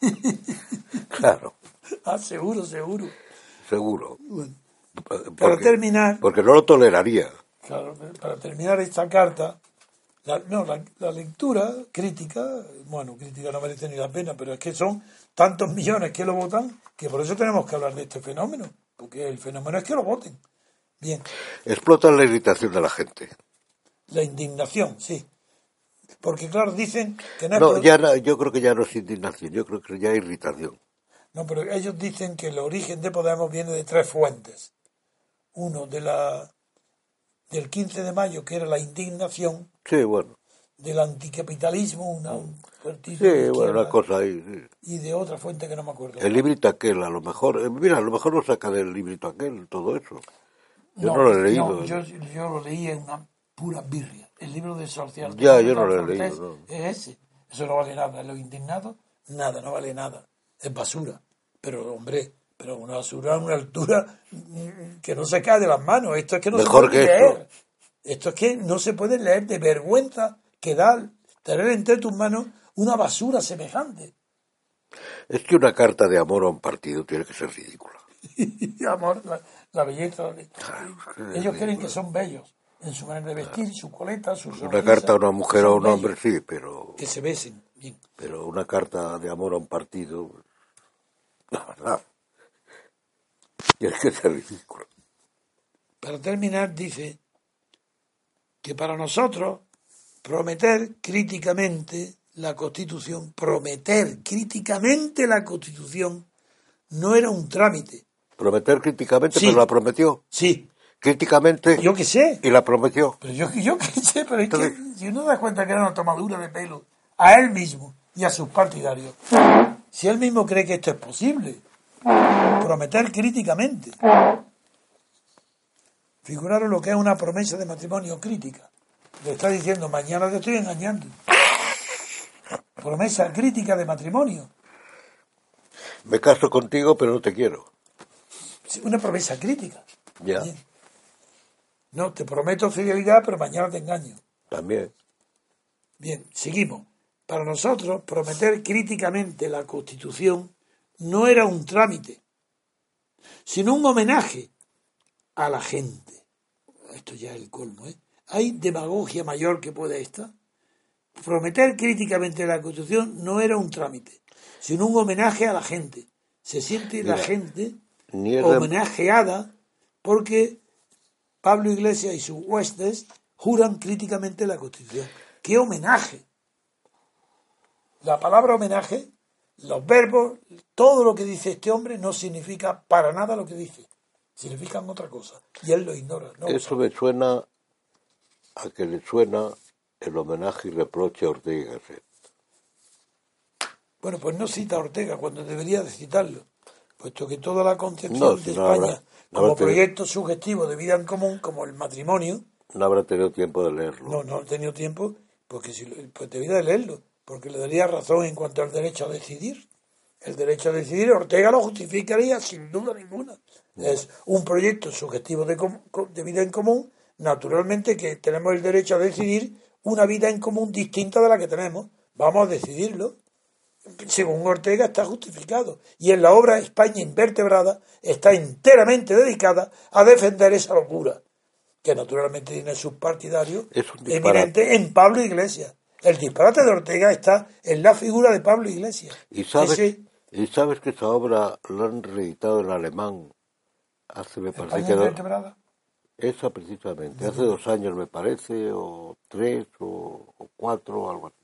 Claro. Ah, seguro, seguro. Seguro. Bueno, porque, para terminar... Porque no lo toleraría. Claro, para terminar esta carta, la, no, la, la lectura crítica, bueno, crítica no merece ni la pena, pero es que son tantos millones que lo votan, que por eso tenemos que hablar de este fenómeno, porque el fenómeno es que lo voten. Bien. Explota la irritación de la gente. La indignación, sí. Porque claro, dicen que no... No, ya no, yo creo que ya no es indignación, yo creo que ya es irritación. No, pero ellos dicen que el origen de Podemos viene de tres fuentes. Uno, de la del quince de mayo, que era la indignación. Sí, bueno. Del anticapitalismo, una, un partido Sí, de izquierda, bueno, una cosa ahí. Sí. Y de otra fuente que no me acuerdo. El librito aquel, a lo mejor. Eh, mira, a lo mejor lo saca del librito aquel, todo eso. Yo no, no lo he leído. No, yo, yo lo leí en una pura birria. El libro de social. Ya, yo no lo he leído. No. Es ese. Eso no vale nada. Los indignados, nada, no vale nada. Es basura. Pero, hombre, pero una basura a una altura que no se cae de las manos. Esto es que no Mejor se puede que leer. esto. Esto es que no se puede leer, de vergüenza que da tener entre tus manos una basura semejante. Es que una carta de amor a un partido tiene que ser ridícula. Amor, la, la belleza. Claro, ellos creen que son bellos en su manera de vestir, su coleta, su sonrisa. Una carta a una mujer o a un bellos, hombre, sí, pero... que se besen. Bien. Pero una carta de amor a un partido... La verdad. Tiene que ser ridículo. Para terminar, dice que para nosotros prometer críticamente la Constitución, prometer críticamente la Constitución no era un trámite. Prometer críticamente, Sí. pero la prometió. Sí. Críticamente. Yo qué sé. Y la prometió. Pero yo, yo qué sé, pero es Entonces, que si uno da cuenta que era una tomadura de pelo a él mismo y a sus partidarios. Si él mismo cree que esto es posible, prometer críticamente. Figuraros lo que es una promesa de matrimonio crítica. Le está diciendo, mañana te estoy engañando. Promesa crítica de matrimonio. Me caso contigo, pero no te quiero. Una promesa crítica. Ya. Bien. No, te prometo fidelidad, pero mañana te engaño. También. Bien, seguimos. Para nosotros, prometer críticamente la Constitución no era un trámite, sino un homenaje a la gente. Esto ya es el colmo, ¿eh? ¿Hay demagogia mayor que pueda esta? Prometer críticamente la Constitución no era un trámite, sino un homenaje a la gente. Se siente Mira, la gente homenajeada porque Pablo Iglesias y sus huestes juran críticamente la Constitución. ¡Qué homenaje! La palabra homenaje, los verbos, todo lo que dice este hombre no significa para nada lo que dice. Significan otra cosa. Y él lo ignora. No Eso me suena a que le suena el homenaje y reproche a Ortega y Gasset. Bueno, pues no cita a Ortega cuando debería de citarlo, puesto que toda la concepción no, de si España no habrá, no como tenido, proyecto sugestivo de vida en común, como el matrimonio... No habrá tenido tiempo de leerlo. No, no ha tenido tiempo, porque si, pues debería de leerlo, porque le daría razón en cuanto al derecho a decidir. El derecho a decidir, Ortega lo justificaría sin duda ninguna. No. Es un proyecto sugestivo de, de vida en común, naturalmente que tenemos el derecho a decidir una vida en común distinta de la que tenemos. Vamos a decidirlo. Según Ortega está justificado. Y en la obra España Invertebrada está enteramente dedicada a defender esa locura, que naturalmente tiene sus partidarios eminentes en Pablo Iglesias. El disparate de Ortega está en la figura de Pablo Iglesias. ¿Y sabes, Ese, y sabes que esa obra la han reeditado en alemán hace, me parece España que... Invertebrada. Esa precisamente, hace dos años me parece, o tres, o, o cuatro, o algo así.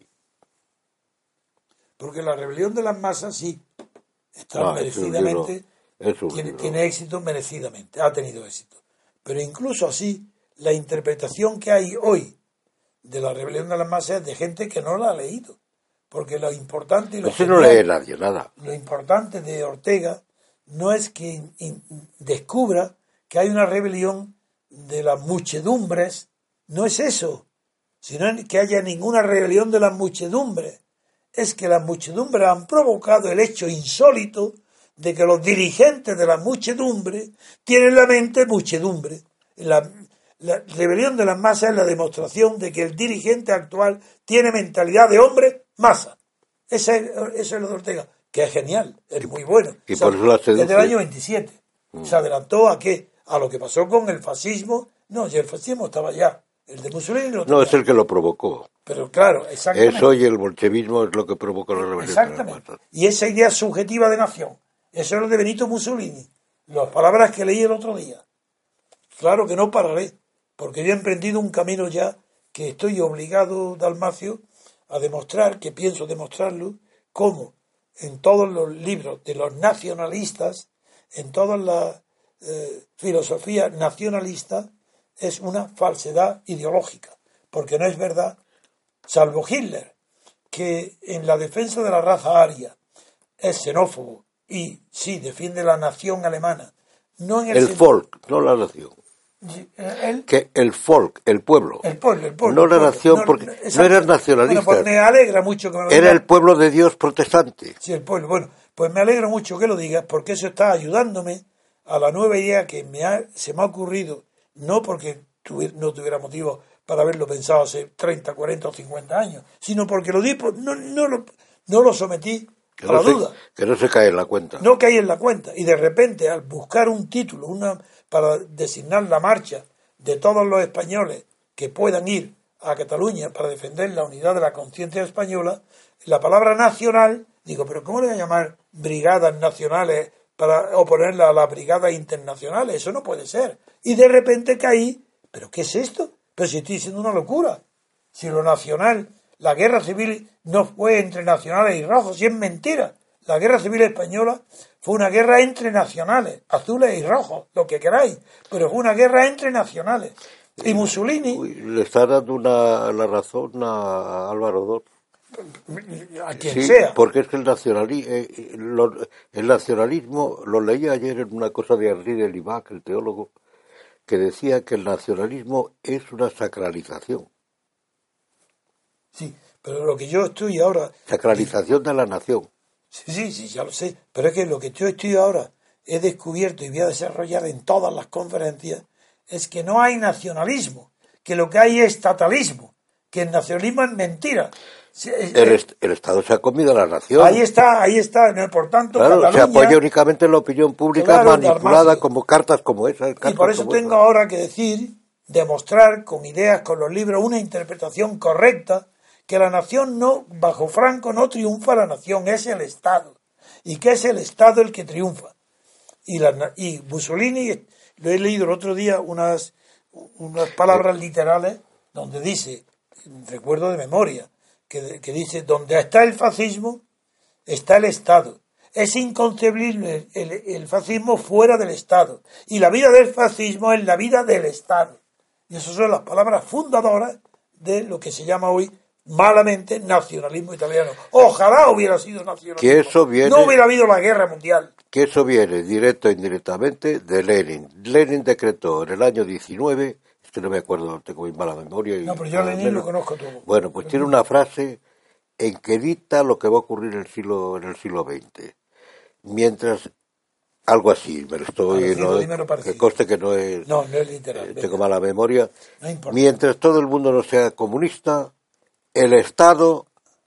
Porque la rebelión de las masas sí está no, merecidamente, es un tiene, tiene éxito merecidamente, ha tenido éxito. Pero incluso así, la interpretación que hay hoy de la rebelión de las masas es de gente que no la ha leído. Porque lo importante y lo Eso no lee nadie, nada. Lo importante de Ortega no es que in, in, descubra que hay una rebelión de las muchedumbres, no es eso, sino que haya ninguna rebelión de las muchedumbres. Es que las muchedumbres han provocado el hecho insólito de que los dirigentes de la muchedumbre tienen la mente muchedumbre. La, la rebelión de las masas es la demostración de que el dirigente actual tiene mentalidad de hombre masa. Ese es, eso es lo de Ortega, que es genial, es muy bueno. Y por eso la seduce. Desde el año veintisiete. Mm. Se adelantó a qué? A lo que pasó con el fascismo. No, ya el fascismo estaba ya. El de Mussolini no No, es el que lo provocó. Pero claro, exactamente. Eso y el bolchevismo es lo que provocó la rebelión. Exactamente. Y esa idea subjetiva de nación. Eso es lo de Benito Mussolini. Las palabras que leí el otro día. Claro que no pararé, porque yo he emprendido un camino ya que estoy obligado, Dalmacio, a demostrar, que pienso demostrarlo, cómo en todos los libros de los nacionalistas, en todas las eh, filosofías nacionalistas, es una falsedad ideológica, porque no es verdad, salvo Hitler, que en la defensa de la raza aria es xenófobo y sí defiende la nación alemana, no en el, el folk, no la nación. El, que el folk, el pueblo, el pueblo, el pueblo no el la pueblo, nación, no, porque exacto. No eran nacionalistas. Bueno, pues me alegra mucho que me lo Era digas. el pueblo de Dios protestante. Sí, el pueblo. Bueno, pues me alegra mucho que lo digas, porque eso está ayudándome a la nueva idea que me ha, se me ha ocurrido, no porque tuviera, no tuviera motivo para haberlo pensado hace treinta, cuarenta o cincuenta años, sino porque lo di, no, no, lo, no lo sometí que a no la se, duda. Que no se cae en la cuenta. No caí en la cuenta. Y de repente, al buscar un título una para designar la marcha de todos los españoles que puedan ir a Cataluña para defender la unidad de la conciencia española, la palabra nacional, digo, pero ¿cómo le voy a llamar brigadas nacionales para oponerla a las brigadas internacionales? Eso no puede ser. Y de repente caí, ¿pero qué es esto? Pero si estoy diciendo una locura. Si lo nacional, la guerra civil no fue entre nacionales y rojos, si es mentira. La guerra civil española fue una guerra entre nacionales, azules y rojos, lo que queráis, pero fue una guerra entre nacionales. Y Mussolini... Uy, le está dando una, la razón a Álvaro Dor. a quien sí, sea. Porque es que el, nacionali eh, lo, el nacionalismo, lo leí ayer en una cosa de Henri de Libac, el teólogo, que decía que el nacionalismo es una sacralización. Sí, pero lo que yo estoy ahora... Sacralización de la nación. Sí, sí, sí, ya lo sé. Pero es que lo que yo estoy ahora he descubierto y voy a desarrollar en todas las conferencias es que no hay nacionalismo, que lo que hay es estatalismo, que el nacionalismo es mentira. El, est el Estado se ha comido a la nación. Ahí está, ahí está. Por tanto, claro, Cataluña, se apoya únicamente en la opinión pública, claro, manipulada como cartas como esas. Cartas y por eso tengo esas. ahora que decir, demostrar con ideas, con los libros, una interpretación correcta, que la nación no, bajo Franco no triunfa la nación, es el Estado. Y que es el Estado el que triunfa. Y, la, y Mussolini, lo he leído el otro día, unas, unas palabras literales, donde dice, recuerdo de memoria, que, que dice, donde está el fascismo, está el Estado. Es inconcebible el, el, el fascismo fuera del Estado. Y la vida del fascismo es la vida del Estado. Y esas son las palabras fundadoras de lo que se llama hoy, malamente, nacionalismo italiano. Ojalá hubiera sido nacionalismo. Que eso viene, no hubiera habido la guerra mundial. Que eso viene, directo e indirectamente, de Lenin. Lenin decretó en el año diecinueve... que no me acuerdo, tengo muy mala memoria. Y no, pero yo a Lenin lo conozco todo. Bueno, pues tiene una frase en que dicta lo que va a ocurrir en el siglo, en el siglo veinte. Mientras, algo así, me lo estoy, parecido, no, que conste que no es, no, no es literal. Eh, tengo mala memoria. No importa. Mientras todo el mundo no sea comunista, el Estado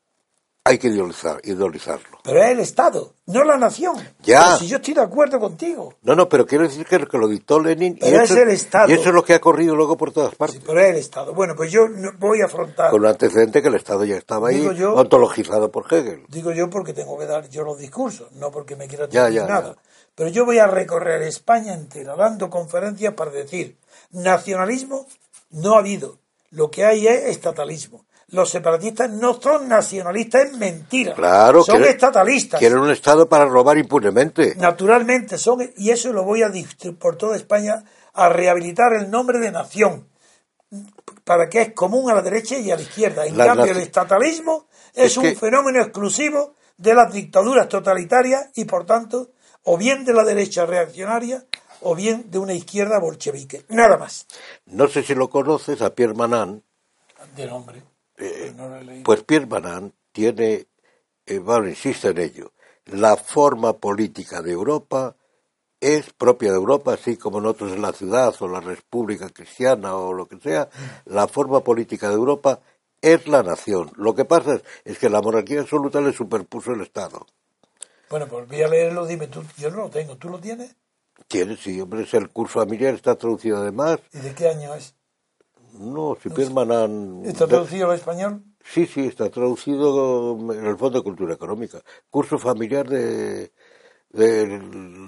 hay que idolizar, idolizarlo. Pero es el Estado, no la nación. Ya. Pero si yo estoy de acuerdo contigo. No, no, pero quiero decir que, que lo dictó Lenin. Pero y es eso, el Estado. Y eso es lo que ha corrido luego por todas partes. Sí, pero es el Estado. Bueno, pues yo voy a afrontar. Con un antecedente que el Estado ya estaba ahí, yo, ontologizado por Hegel. Digo yo porque tengo que dar yo los discursos, no porque me quiera ya, decir ya, nada. Ya. Pero yo voy a recorrer España entera dando conferencias para decir, nacionalismo no ha habido. Lo que hay es estatalismo. Los separatistas no son nacionalistas, es mentira. Claro, son quieren, estatalistas. Quieren un Estado para robar impunemente. Naturalmente son, y eso lo voy a por toda España a rehabilitar el nombre de nación, para que es común a la derecha y a la izquierda. En la cambio, el estatalismo es, es un que... fenómeno exclusivo de las dictaduras totalitarias y, por tanto, o bien de la derecha reaccionaria o bien de una izquierda bolchevique. Nada más. No sé si lo conoces a Pierre Manant. De nombre. Eh, no pues Pierre Manant tiene, eh, bueno, insiste en ello, la forma política de Europa es propia de Europa, así como nosotros en la ciudad o la República Cristiana o lo que sea, la forma política de Europa es la nación. Lo que pasa es, es que la monarquía absoluta le superpuso el Estado. Bueno, pues voy a leerlo, dime tú, yo no lo tengo, ¿tú lo tienes? Tiene, sí, hombre, es el curso familiar, está traducido además. ¿Y de qué año es? No, si Pierre Manant... ¿Está traducido al español? Sí, sí, está traducido en el Fondo de Cultura Económica. Curso familiar de... de,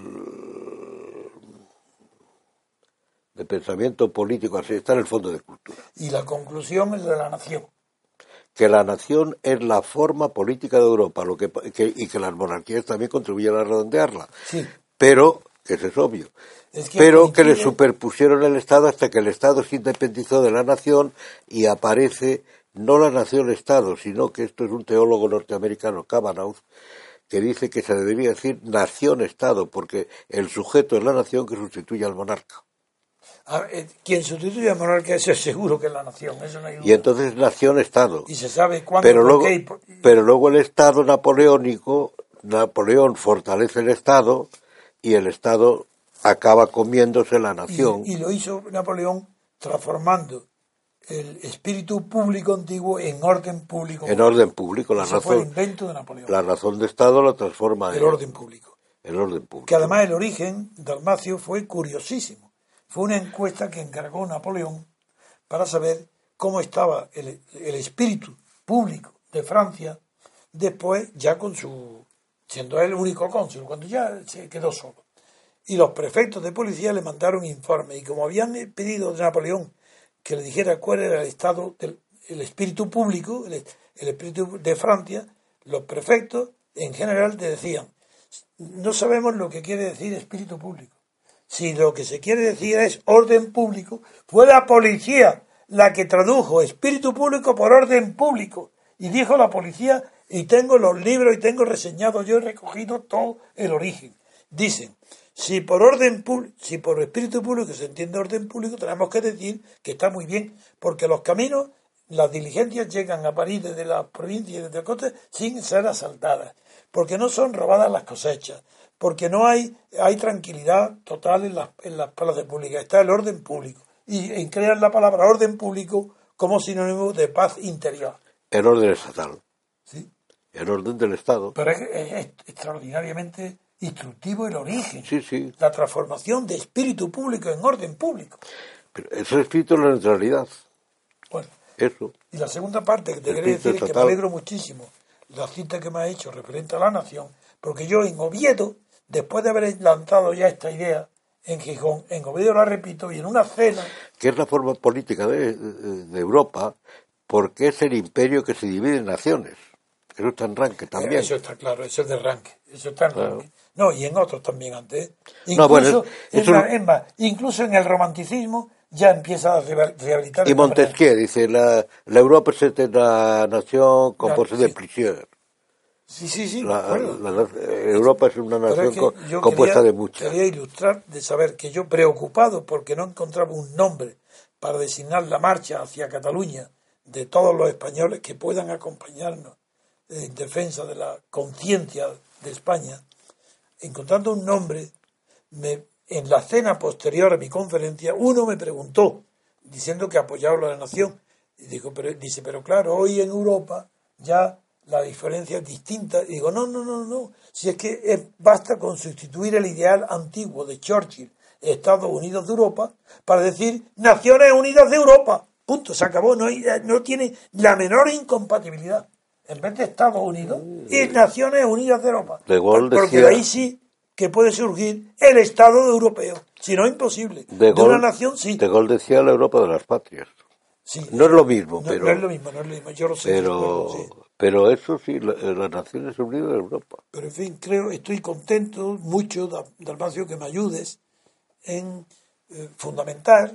de pensamiento político, así está en el Fondo de Cultura. Y la conclusión es de la nación. Que la nación es la forma política de Europa, lo que, que y que las monarquías también contribuyen a redondearla. Sí. Pero, que eso es obvio, es que pero coincide... que le superpusieron el Estado hasta que el Estado se independizó de la nación y aparece no la nación-Estado, sino que esto es un teólogo norteamericano, Kavanaugh, que dice que se debería decir nación-Estado, porque el sujeto es la nación que sustituye al monarca. A ver, quien sustituye al monarca, eso es seguro que es la nación, eso no hay duda. Y entonces nación-Estado. Y se sabe cuándo, pero luego, qué, y... pero luego el Estado napoleónico, Napoleón fortalece el Estado y el Estado acaba comiéndose la nación. Y, y lo hizo Napoleón transformando el espíritu público antiguo en orden público. En orden público, la Ese razón. Fue el invento de Napoleón. La razón de Estado lo transforma el en orden público. El orden público. Que además el origen Dalmacio fue curiosísimo. Fue una encuesta que encargó Napoleón para saber cómo estaba el, el espíritu público de Francia después, ya con su, siendo él el único cónsul, cuando ya se quedó solo. Y los prefectos de policía le mandaron informe, y como habían pedido de Napoleón que le dijera cuál era el estado del el espíritu público, el, el espíritu de Francia, los prefectos en general te decían, no sabemos lo que quiere decir espíritu público. Si lo que se quiere decir es orden público, fue la policía la que tradujo espíritu público por orden público. Y dijo la policía, y tengo los libros y tengo reseñado, yo he recogido todo el origen. Dicen, si por orden público, si por espíritu público se entiende orden público, tenemos que decir que está muy bien, porque los caminos, las diligencias llegan a París desde las provincias y desde el coste sin ser asaltadas, porque no son robadas las cosechas, porque no hay, hay tranquilidad total en las, en las plazas públicas, está el orden público. Y en crear la palabra orden público como sinónimo de paz interior. El orden estatal. Sí. El orden del Estado. Pero es, es, es extraordinariamente instructivo el origen. Sí, sí. La transformación de espíritu público en orden público. Pero eso es espíritu de la neutralidad. Bueno. Eso. Y la segunda parte que te quería decir es que me alegro muchísimo la cita que me ha hecho referente a la nación, porque yo en Oviedo, después de haber lanzado ya esta idea en Gijón, en Oviedo la repito, y en una cena... Que es la forma política de, de, de Europa, porque es el imperio que se divide en naciones. Eso está en Ranke también. Eso está claro, eso es de Ranke. Eso está en claro. Ranke. No, y en otros también antes. Incluso, no, bueno, es, es más, es más, incluso en el romanticismo ya empieza a rehabilitar. Y Montesquieu dice, la, la Europa es una nación compuesta claro, sí. de plusieurs. Sí, sí, sí. La, la, la, Europa es una nación es que compuesta quería, de muchas. Quería ilustrar de saber que yo, preocupado porque no encontraba un nombre para designar la marcha hacia Cataluña de todos los españoles que puedan acompañarnos en defensa de la conciencia de España, encontrando un nombre, me, en la cena posterior a mi conferencia, uno me preguntó, diciendo que apoyaba a la nación, y dijo, pero, dice, pero claro, hoy en Europa ya la diferencia es distinta. Y digo, no, no, no, no, si es que es, basta con sustituir el ideal antiguo de Churchill, Estados Unidos de Europa, para decir Naciones Unidas de Europa. Punto, se acabó, no, hay, no tiene la menor incompatibilidad. En vez de Estados Unidos y Naciones Unidas de Europa. De Gaulle porque decía, de ahí sí que puede surgir el Estado europeo. Si no, imposible. De, de Gaulle, una nación, sí. De Gaulle decía la Europa de las patrias. Sí, no es lo mismo, no, pero... No es lo mismo, no es lo mismo. Yo lo sé. Pero, sí. pero eso sí, la, las Naciones Unidas de Europa. Pero en fin, creo, estoy contento mucho, Dalmacio, que me ayudes en eh, fundamentar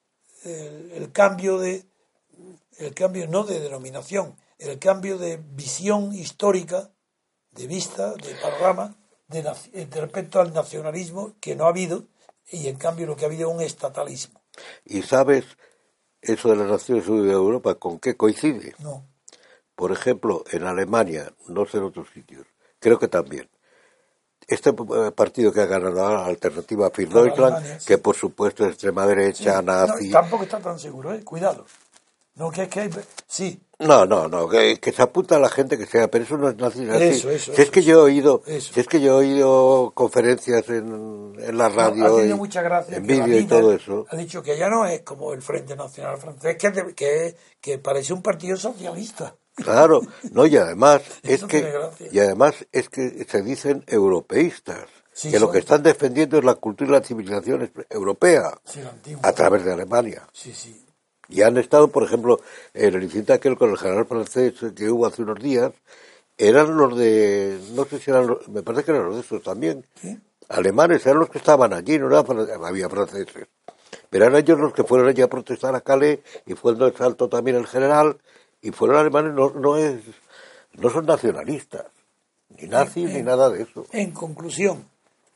el, el cambio de... el cambio no de denominación, el cambio de visión histórica, de vista, de panorama, de, de respecto al nacionalismo que no ha habido, y en cambio lo que ha habido es un estatalismo. ¿Y sabes eso de las Naciones Unidas de Europa con qué coincide? No. Por ejemplo, en Alemania, no sé en otros sitios, creo que también. Este partido que ha ganado la alternativa für Deutschland, Alemania, sí. Que por supuesto es extrema derecha, sí. nazi... No, tampoco está tan seguro, ¿eh? Cuidado. No, que es que hay... Sí. No, no, no, que, que se apunta a la gente que sea, pero eso no es nazi. Eso, eso, si es eso, que eso. yo he oído, eso. si es que yo he oído conferencias en, en la radio, no, y, mucha gracia en vídeo y todo eso. Ha dicho que ya no es como el Frente Nacional Francés, que, de, que, que parece un partido socialista. Claro, no, y además es no que y además es que se dicen europeístas, sí, que son... lo que están defendiendo es la cultura y la civilización europea, sí, antigua, a través de Alemania. Sí, sí. Y han estado, por ejemplo, en el incidente aquel con el general francés que hubo hace unos días, eran los de, no sé si eran los, me parece que eran los de estos también, ¿sí? Alemanes, eran los que estaban allí, no eran, había franceses, pero eran ellos los que fueron allí a protestar a Calais, y fue el salto también el general, y fueron alemanes, no, no es, no son nacionalistas, ni nazis, en, ni nada de eso. En conclusión,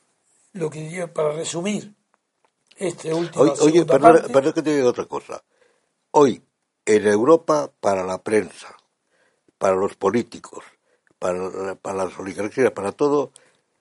lo que yo, para resumir, este último... Oye, oye perdón, perdón que te diga otra cosa. Hoy, en Europa, para la prensa, para los políticos, para, para las oligarquías, para todo,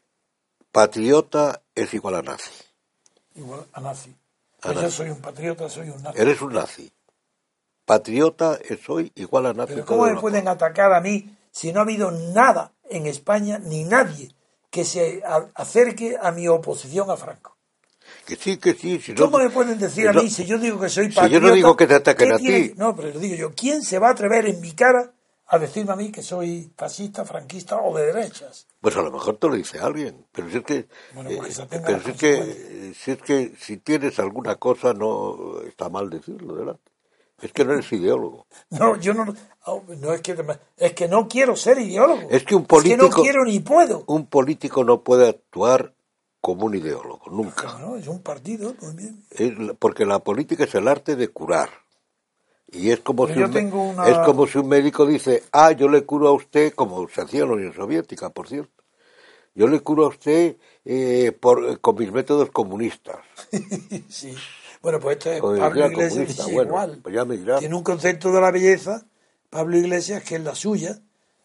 patriota es igual a nazi. Igual a nazi. Pues yo soy un patriota, soy un nazi. Eres un nazi. Patriota es hoy igual a nazi. Pero ¿cómo me pueden atacar a mí si no ha habido nada en España, ni nadie que se acerque a mi oposición a Franco? Que sí, que sí. Si ¿Cómo no, me pueden decir a no, mí si yo digo que soy patriota? Si yo no digo que te ataquen a tiene? ti. No, pero lo digo yo. ¿Quién se va a atrever en mi cara a decirme a mí que soy fascista, franquista o de derechas? Pues a lo mejor te lo dice alguien. Pero si es que, bueno, eh, pero si, es que si es que si tienes alguna cosa no está mal decirlo, ¿verdad? Es que no eres ideólogo. No, yo no, no es que es que no quiero ser ideólogo. Es que un político, es que no quiero ni puedo. Un político no puede actuar como un ideólogo, nunca. No, es un partido, muy bien. Es, porque la política es el arte de curar. Y es como, si yo un, tengo una... es como si un médico dice, ah, yo le curo a usted, como se hacía en la Unión Soviética, por cierto, yo le curo a usted eh, por, con mis métodos comunistas. Sí. Bueno, pues esto es Con Pablo idea Iglesias, comunista, dice bueno, igual. pues ya me dirán. Tiene un concepto de la belleza, Pablo Iglesias, que es la suya,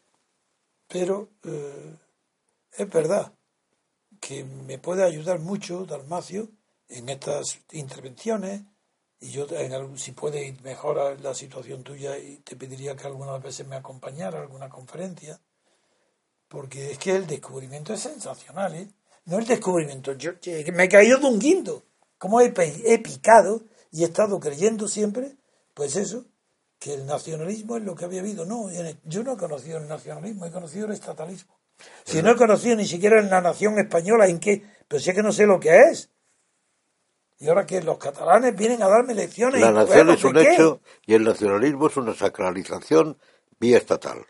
pero eh, es verdad que me puede ayudar mucho, Dalmacio, en estas intervenciones, y yo, en algún, si puede mejorar la situación tuya, y te pediría que algunas veces me acompañara a alguna conferencia, porque es que el descubrimiento es sensacional, ¿eh? No el descubrimiento, yo, yo me he caído de un guindo, como he, he picado y he estado creyendo siempre, pues eso, que el nacionalismo es lo que había habido. No, yo no he conocido el nacionalismo, he conocido el estatalismo. Si no he conocido ni siquiera en la nación española, ¿en qué? Pero si es que no sé lo que es. Y ahora que los catalanes vienen a darme lecciones. La y nación bueno, es un ¿de qué? hecho y el nacionalismo es una sacralización vía estatal.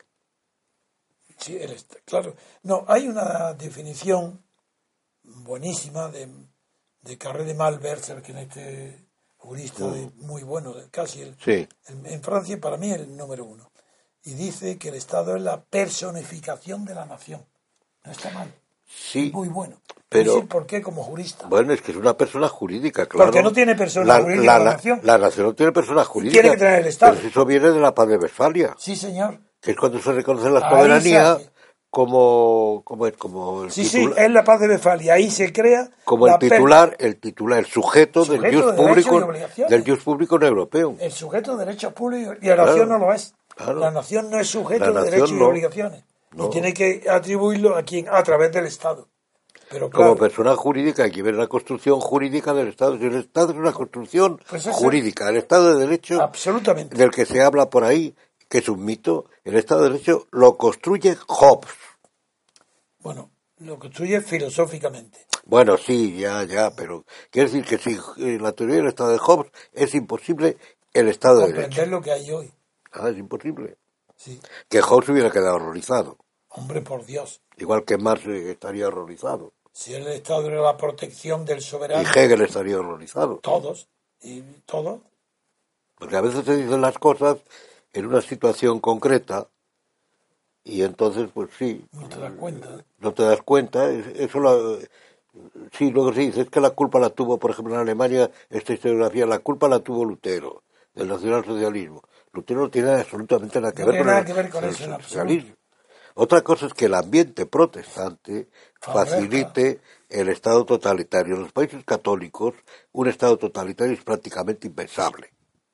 Sí, el est- claro. No, hay una definición buenísima de, de Carré de Malberger, que en este jurista de- muy bueno, de- casi el, Sí. el- en Francia para mí el número uno. Y dice que el Estado es la personificación de la nación. No está mal. Sí, Es muy bueno. pero- Decir por qué como jurista. Bueno, es que es una persona jurídica, claro. Porque no tiene persona la, jurídica la, la nación. La nación no tiene persona Y jurídica. tiene que tener el Estado. Pero si eso viene de la paz de Westfalia, Sí, señor. que es cuando se reconoce la Ahí soberanía se hace. como, como, es, como el Sí, sí, titular, es la paz de Westfalia. Ahí se crea como la el per- titular, el titular, el sujeto, del Sujeto jus de derechos y público, obligaciones. del jus público no europeo. el sujeto de derechos públicos y la nación Claro, no lo es. claro. La nación no es sujeto La de nación derechos y no. obligaciones. No. Y tiene que atribuirlo a quien a través del Estado. Pero Como claro, persona jurídica hay que ver la construcción jurídica del Estado. Si el Estado es una construcción Pues eso- jurídica, el Estado de Derecho absolutamente. del que se habla por ahí, que es un mito, el Estado de Derecho lo construye Hobbes. Bueno, lo construye filosóficamente. Bueno, sí, ya, ya, pero quiere decir que si eh, la teoría del Estado de Hobbes es imposible el Estado de Comprender Derecho. lo que hay hoy. Ah, es imposible. Sí. Que Hobbes hubiera quedado horrorizado. Hombre, por Dios. Igual que Marx eh, estaría horrorizado. Si el Estado era la protección del Y soberano, Hegel estaría horrorizado. todos, y todos, Porque a veces se dicen las cosas en una situación concreta y entonces, pues sí, no te das cuenta. no te das cuenta. es- Eso lo, sí, luego se dice, es que la culpa la tuvo, por ejemplo, en Alemania, esta historiografía, la culpa la tuvo Lutero, del nacionalsocialismo. Lutero no tiene absolutamente nada que No ver tiene con nada el, que ver con con el eso en socialismo. Otra cosa es que el ambiente protestante Favorezca. facilite el Estado totalitario. En los países católicos, un Estado totalitario es prácticamente impensable.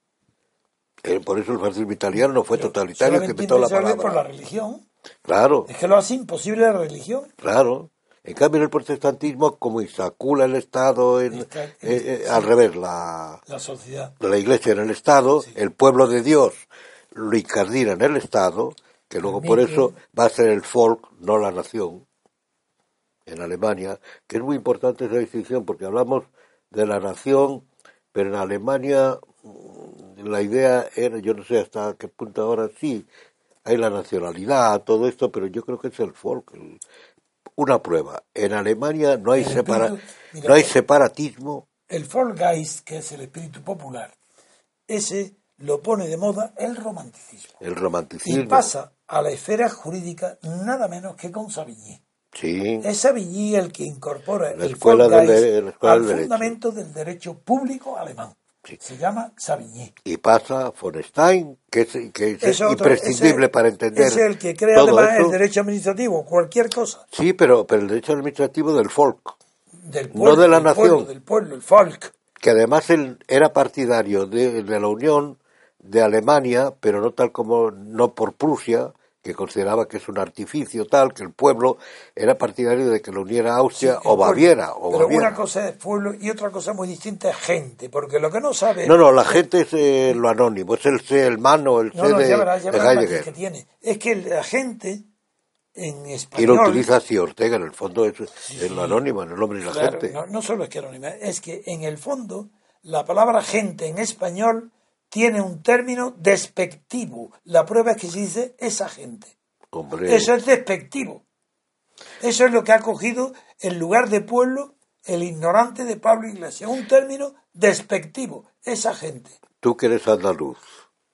Eh, por eso el fascismo italiano no fue Pero totalitario, que solamente inventó la impensable por la palabra. religión. Claro, Es que lo hace imposible la religión. claro. En cambio, en el protestantismo, como insacula el Estado, en, Está- eh, eh, sí. al revés, la, La sociedad. la Iglesia en el Estado, el pueblo de Dios lo incardina en el Estado, que luego por Permite- eso va a ser el folk, no la nación, en Alemania, que es muy importante esa distinción, porque hablamos de la nación, pero en Alemania mm, la idea era, yo no sé hasta qué punto ahora sí, hay la nacionalidad, todo esto, pero yo creo que es el folk. el- Una prueba, en Alemania no hay, El separa, espíritu- mira, no hay eh, separatismo. El Volksgeist, que es el espíritu popular, ese lo pone de moda el romanticismo. El Y romanticismo. pasa a la esfera jurídica nada menos que con Savigny. Sí, Es Savigny el que incorpora La el escuela del Volksgeist de- la escuela al del derecho. fundamento del derecho público alemán. Sí. Se llama Savigny. y pasa von Stein, que es, que es Es otro- imprescindible ese- para entender Es el que crea todo además eso. el derecho administrativo, cualquier cosa. Sí, pero, pero el derecho administrativo del folk, Del No pueblo, de la del nación. pueblo, del pueblo, el folk. que además él era partidario de, de la unión de Alemania, pero no tal como, no por Prusia, que consideraba que es un artificio tal, que el pueblo era partidario de que lo uniera Austria Sí, o el pueblo. Baviera. O Pero Baviera. una cosa es pueblo y otra cosa muy distinta es gente, porque lo que no sabe... No, no, la gente es eh, lo anónimo, es el C, el mano, el C No, no, de, ya verás, ya de verás el matiz Heidegger. que tiene. Es que la gente en Y español... lo utiliza así Ortega, en el fondo es, es lo anónimo, en el hombre y la Claro, gente. no, no solo es que anónima, es que en el fondo la palabra gente en español tiene un término despectivo. La prueba es que se dice esa gente. Hombre, Eso es despectivo. Eso es lo que ha cogido en lugar de pueblo el ignorante de Pablo Iglesias. Un término despectivo. Esa gente. tú que eres andaluz,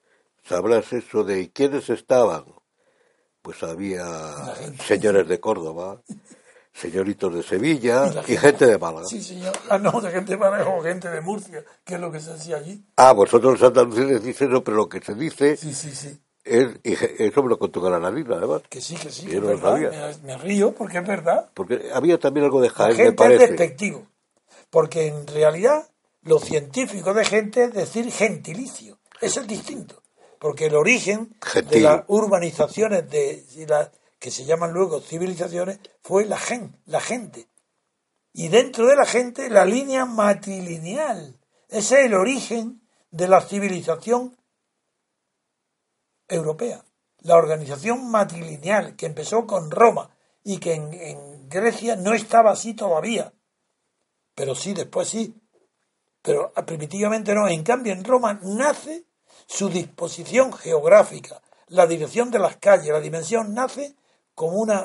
sabrás eso de quiénes estaban. Pues había señores de Córdoba, señoritos de Sevilla y, y gente de Málaga. Sí, señor. Ah, no, de gente de Málaga o gente de Murcia, que es lo que se hacía allí. Ah, vosotros los andaluces decís eso, pero lo que se dice sí, sí, sí. es, y eso me lo contó Granadina, además. Que sí, que sí, que que yo es no lo verdad. sabía. Me, me río porque es verdad. Porque había también algo de Jaén, La gente me parece. es despectivo. Porque en realidad lo científico de gente es decir gentilicio. Eso es distinto. Porque el origen Gentil. de las urbanizaciones de, de la, que se llaman luego civilizaciones fue la gen, la gente. Y dentro de la gente la línea matrilineal. Ese es el origen de la civilización europea. La organización matrilineal que empezó con Roma y que en, en Grecia no estaba así todavía. Pero sí, después sí. Pero primitivamente no. En cambio, en Roma nace su disposición geográfica, la dirección de las calles, la dimensión nace como un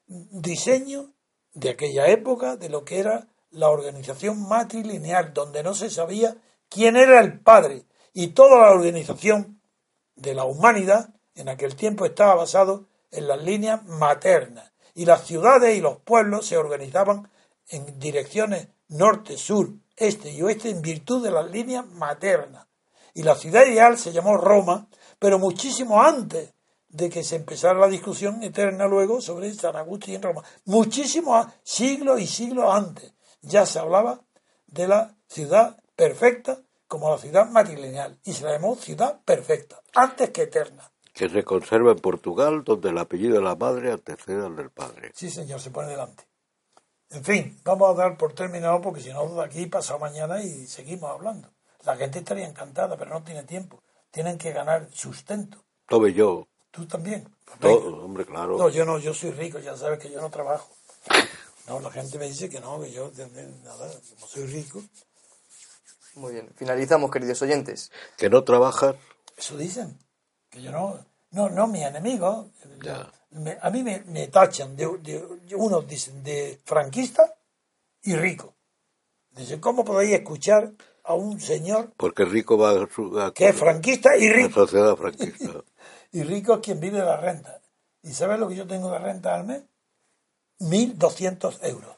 diseño de aquella época de lo que era la organización matrilineal, donde no se sabía quién era el padre. Y toda la organización de la humanidad en aquel tiempo estaba basado en las líneas maternas. Y las ciudades y los pueblos se organizaban en direcciones norte, sur, este y oeste en virtud de las líneas maternas. Y la ciudad ideal se llamó Roma, pero muchísimo antes de que se empezara la discusión eterna luego sobre San Agustín en Roma. Muchísimos siglos y siglos antes ya se hablaba de la ciudad perfecta como la ciudad matrilineal. Y se la llamó ciudad perfecta, antes que eterna. Que se conserva en Portugal, donde el apellido de la madre antecede al del padre. Sí, señor, se pone delante. En fin, vamos a dar por terminado porque si no, de aquí pasado mañana y seguimos hablando. La gente estaría encantada, pero no tiene tiempo. Tienen que ganar sustento. Tome yo. ¿Tú también? Pues no, hombre, claro. No, yo no, yo soy rico, ya sabes que yo no trabajo. No, la gente me dice que no, que yo, nada, como soy rico. Muy bien, finalizamos, queridos oyentes. ¿Que no trabajas? Eso dicen, que yo no, no, no, mis enemigos, ya. Me, a mí me, me tachan, de, de, unos dicen de franquista y rico. Dicen, ¿cómo podéis escuchar a un señor porque rico va a, su, a que es franquista y rico? La sociedad franquista. Y rico es quien vive de la renta. ¿Y sabes lo que yo tengo de renta al mes? mil doscientos euros.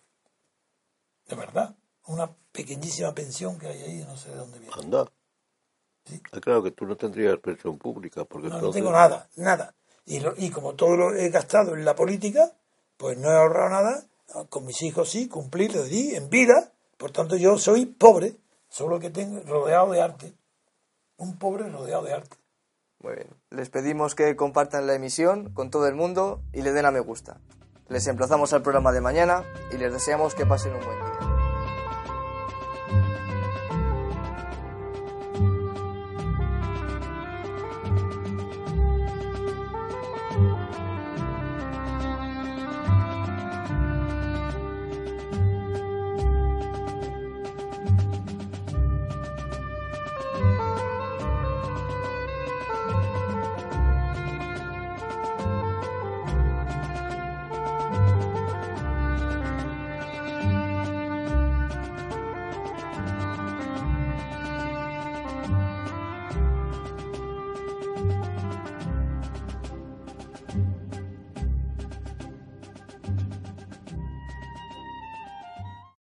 De verdad. Una pequeñísima pensión que hay ahí, no sé de dónde viene. Anda. ¿Sí? Ah, claro que tú no tendrías pensión pública. Porque no, entonces... no tengo nada, nada. Y, lo, y como todo lo he gastado en la política, pues no he ahorrado nada. Con mis hijos sí, cumplir, les di en vida. Por tanto, yo soy pobre, solo que tengo rodeado de arte. Un pobre rodeado de arte. Muy bien. Les pedimos que compartan la emisión con todo el mundo y le den a me gusta. Les emplazamos al programa de mañana y les deseamos que pasen un buen día.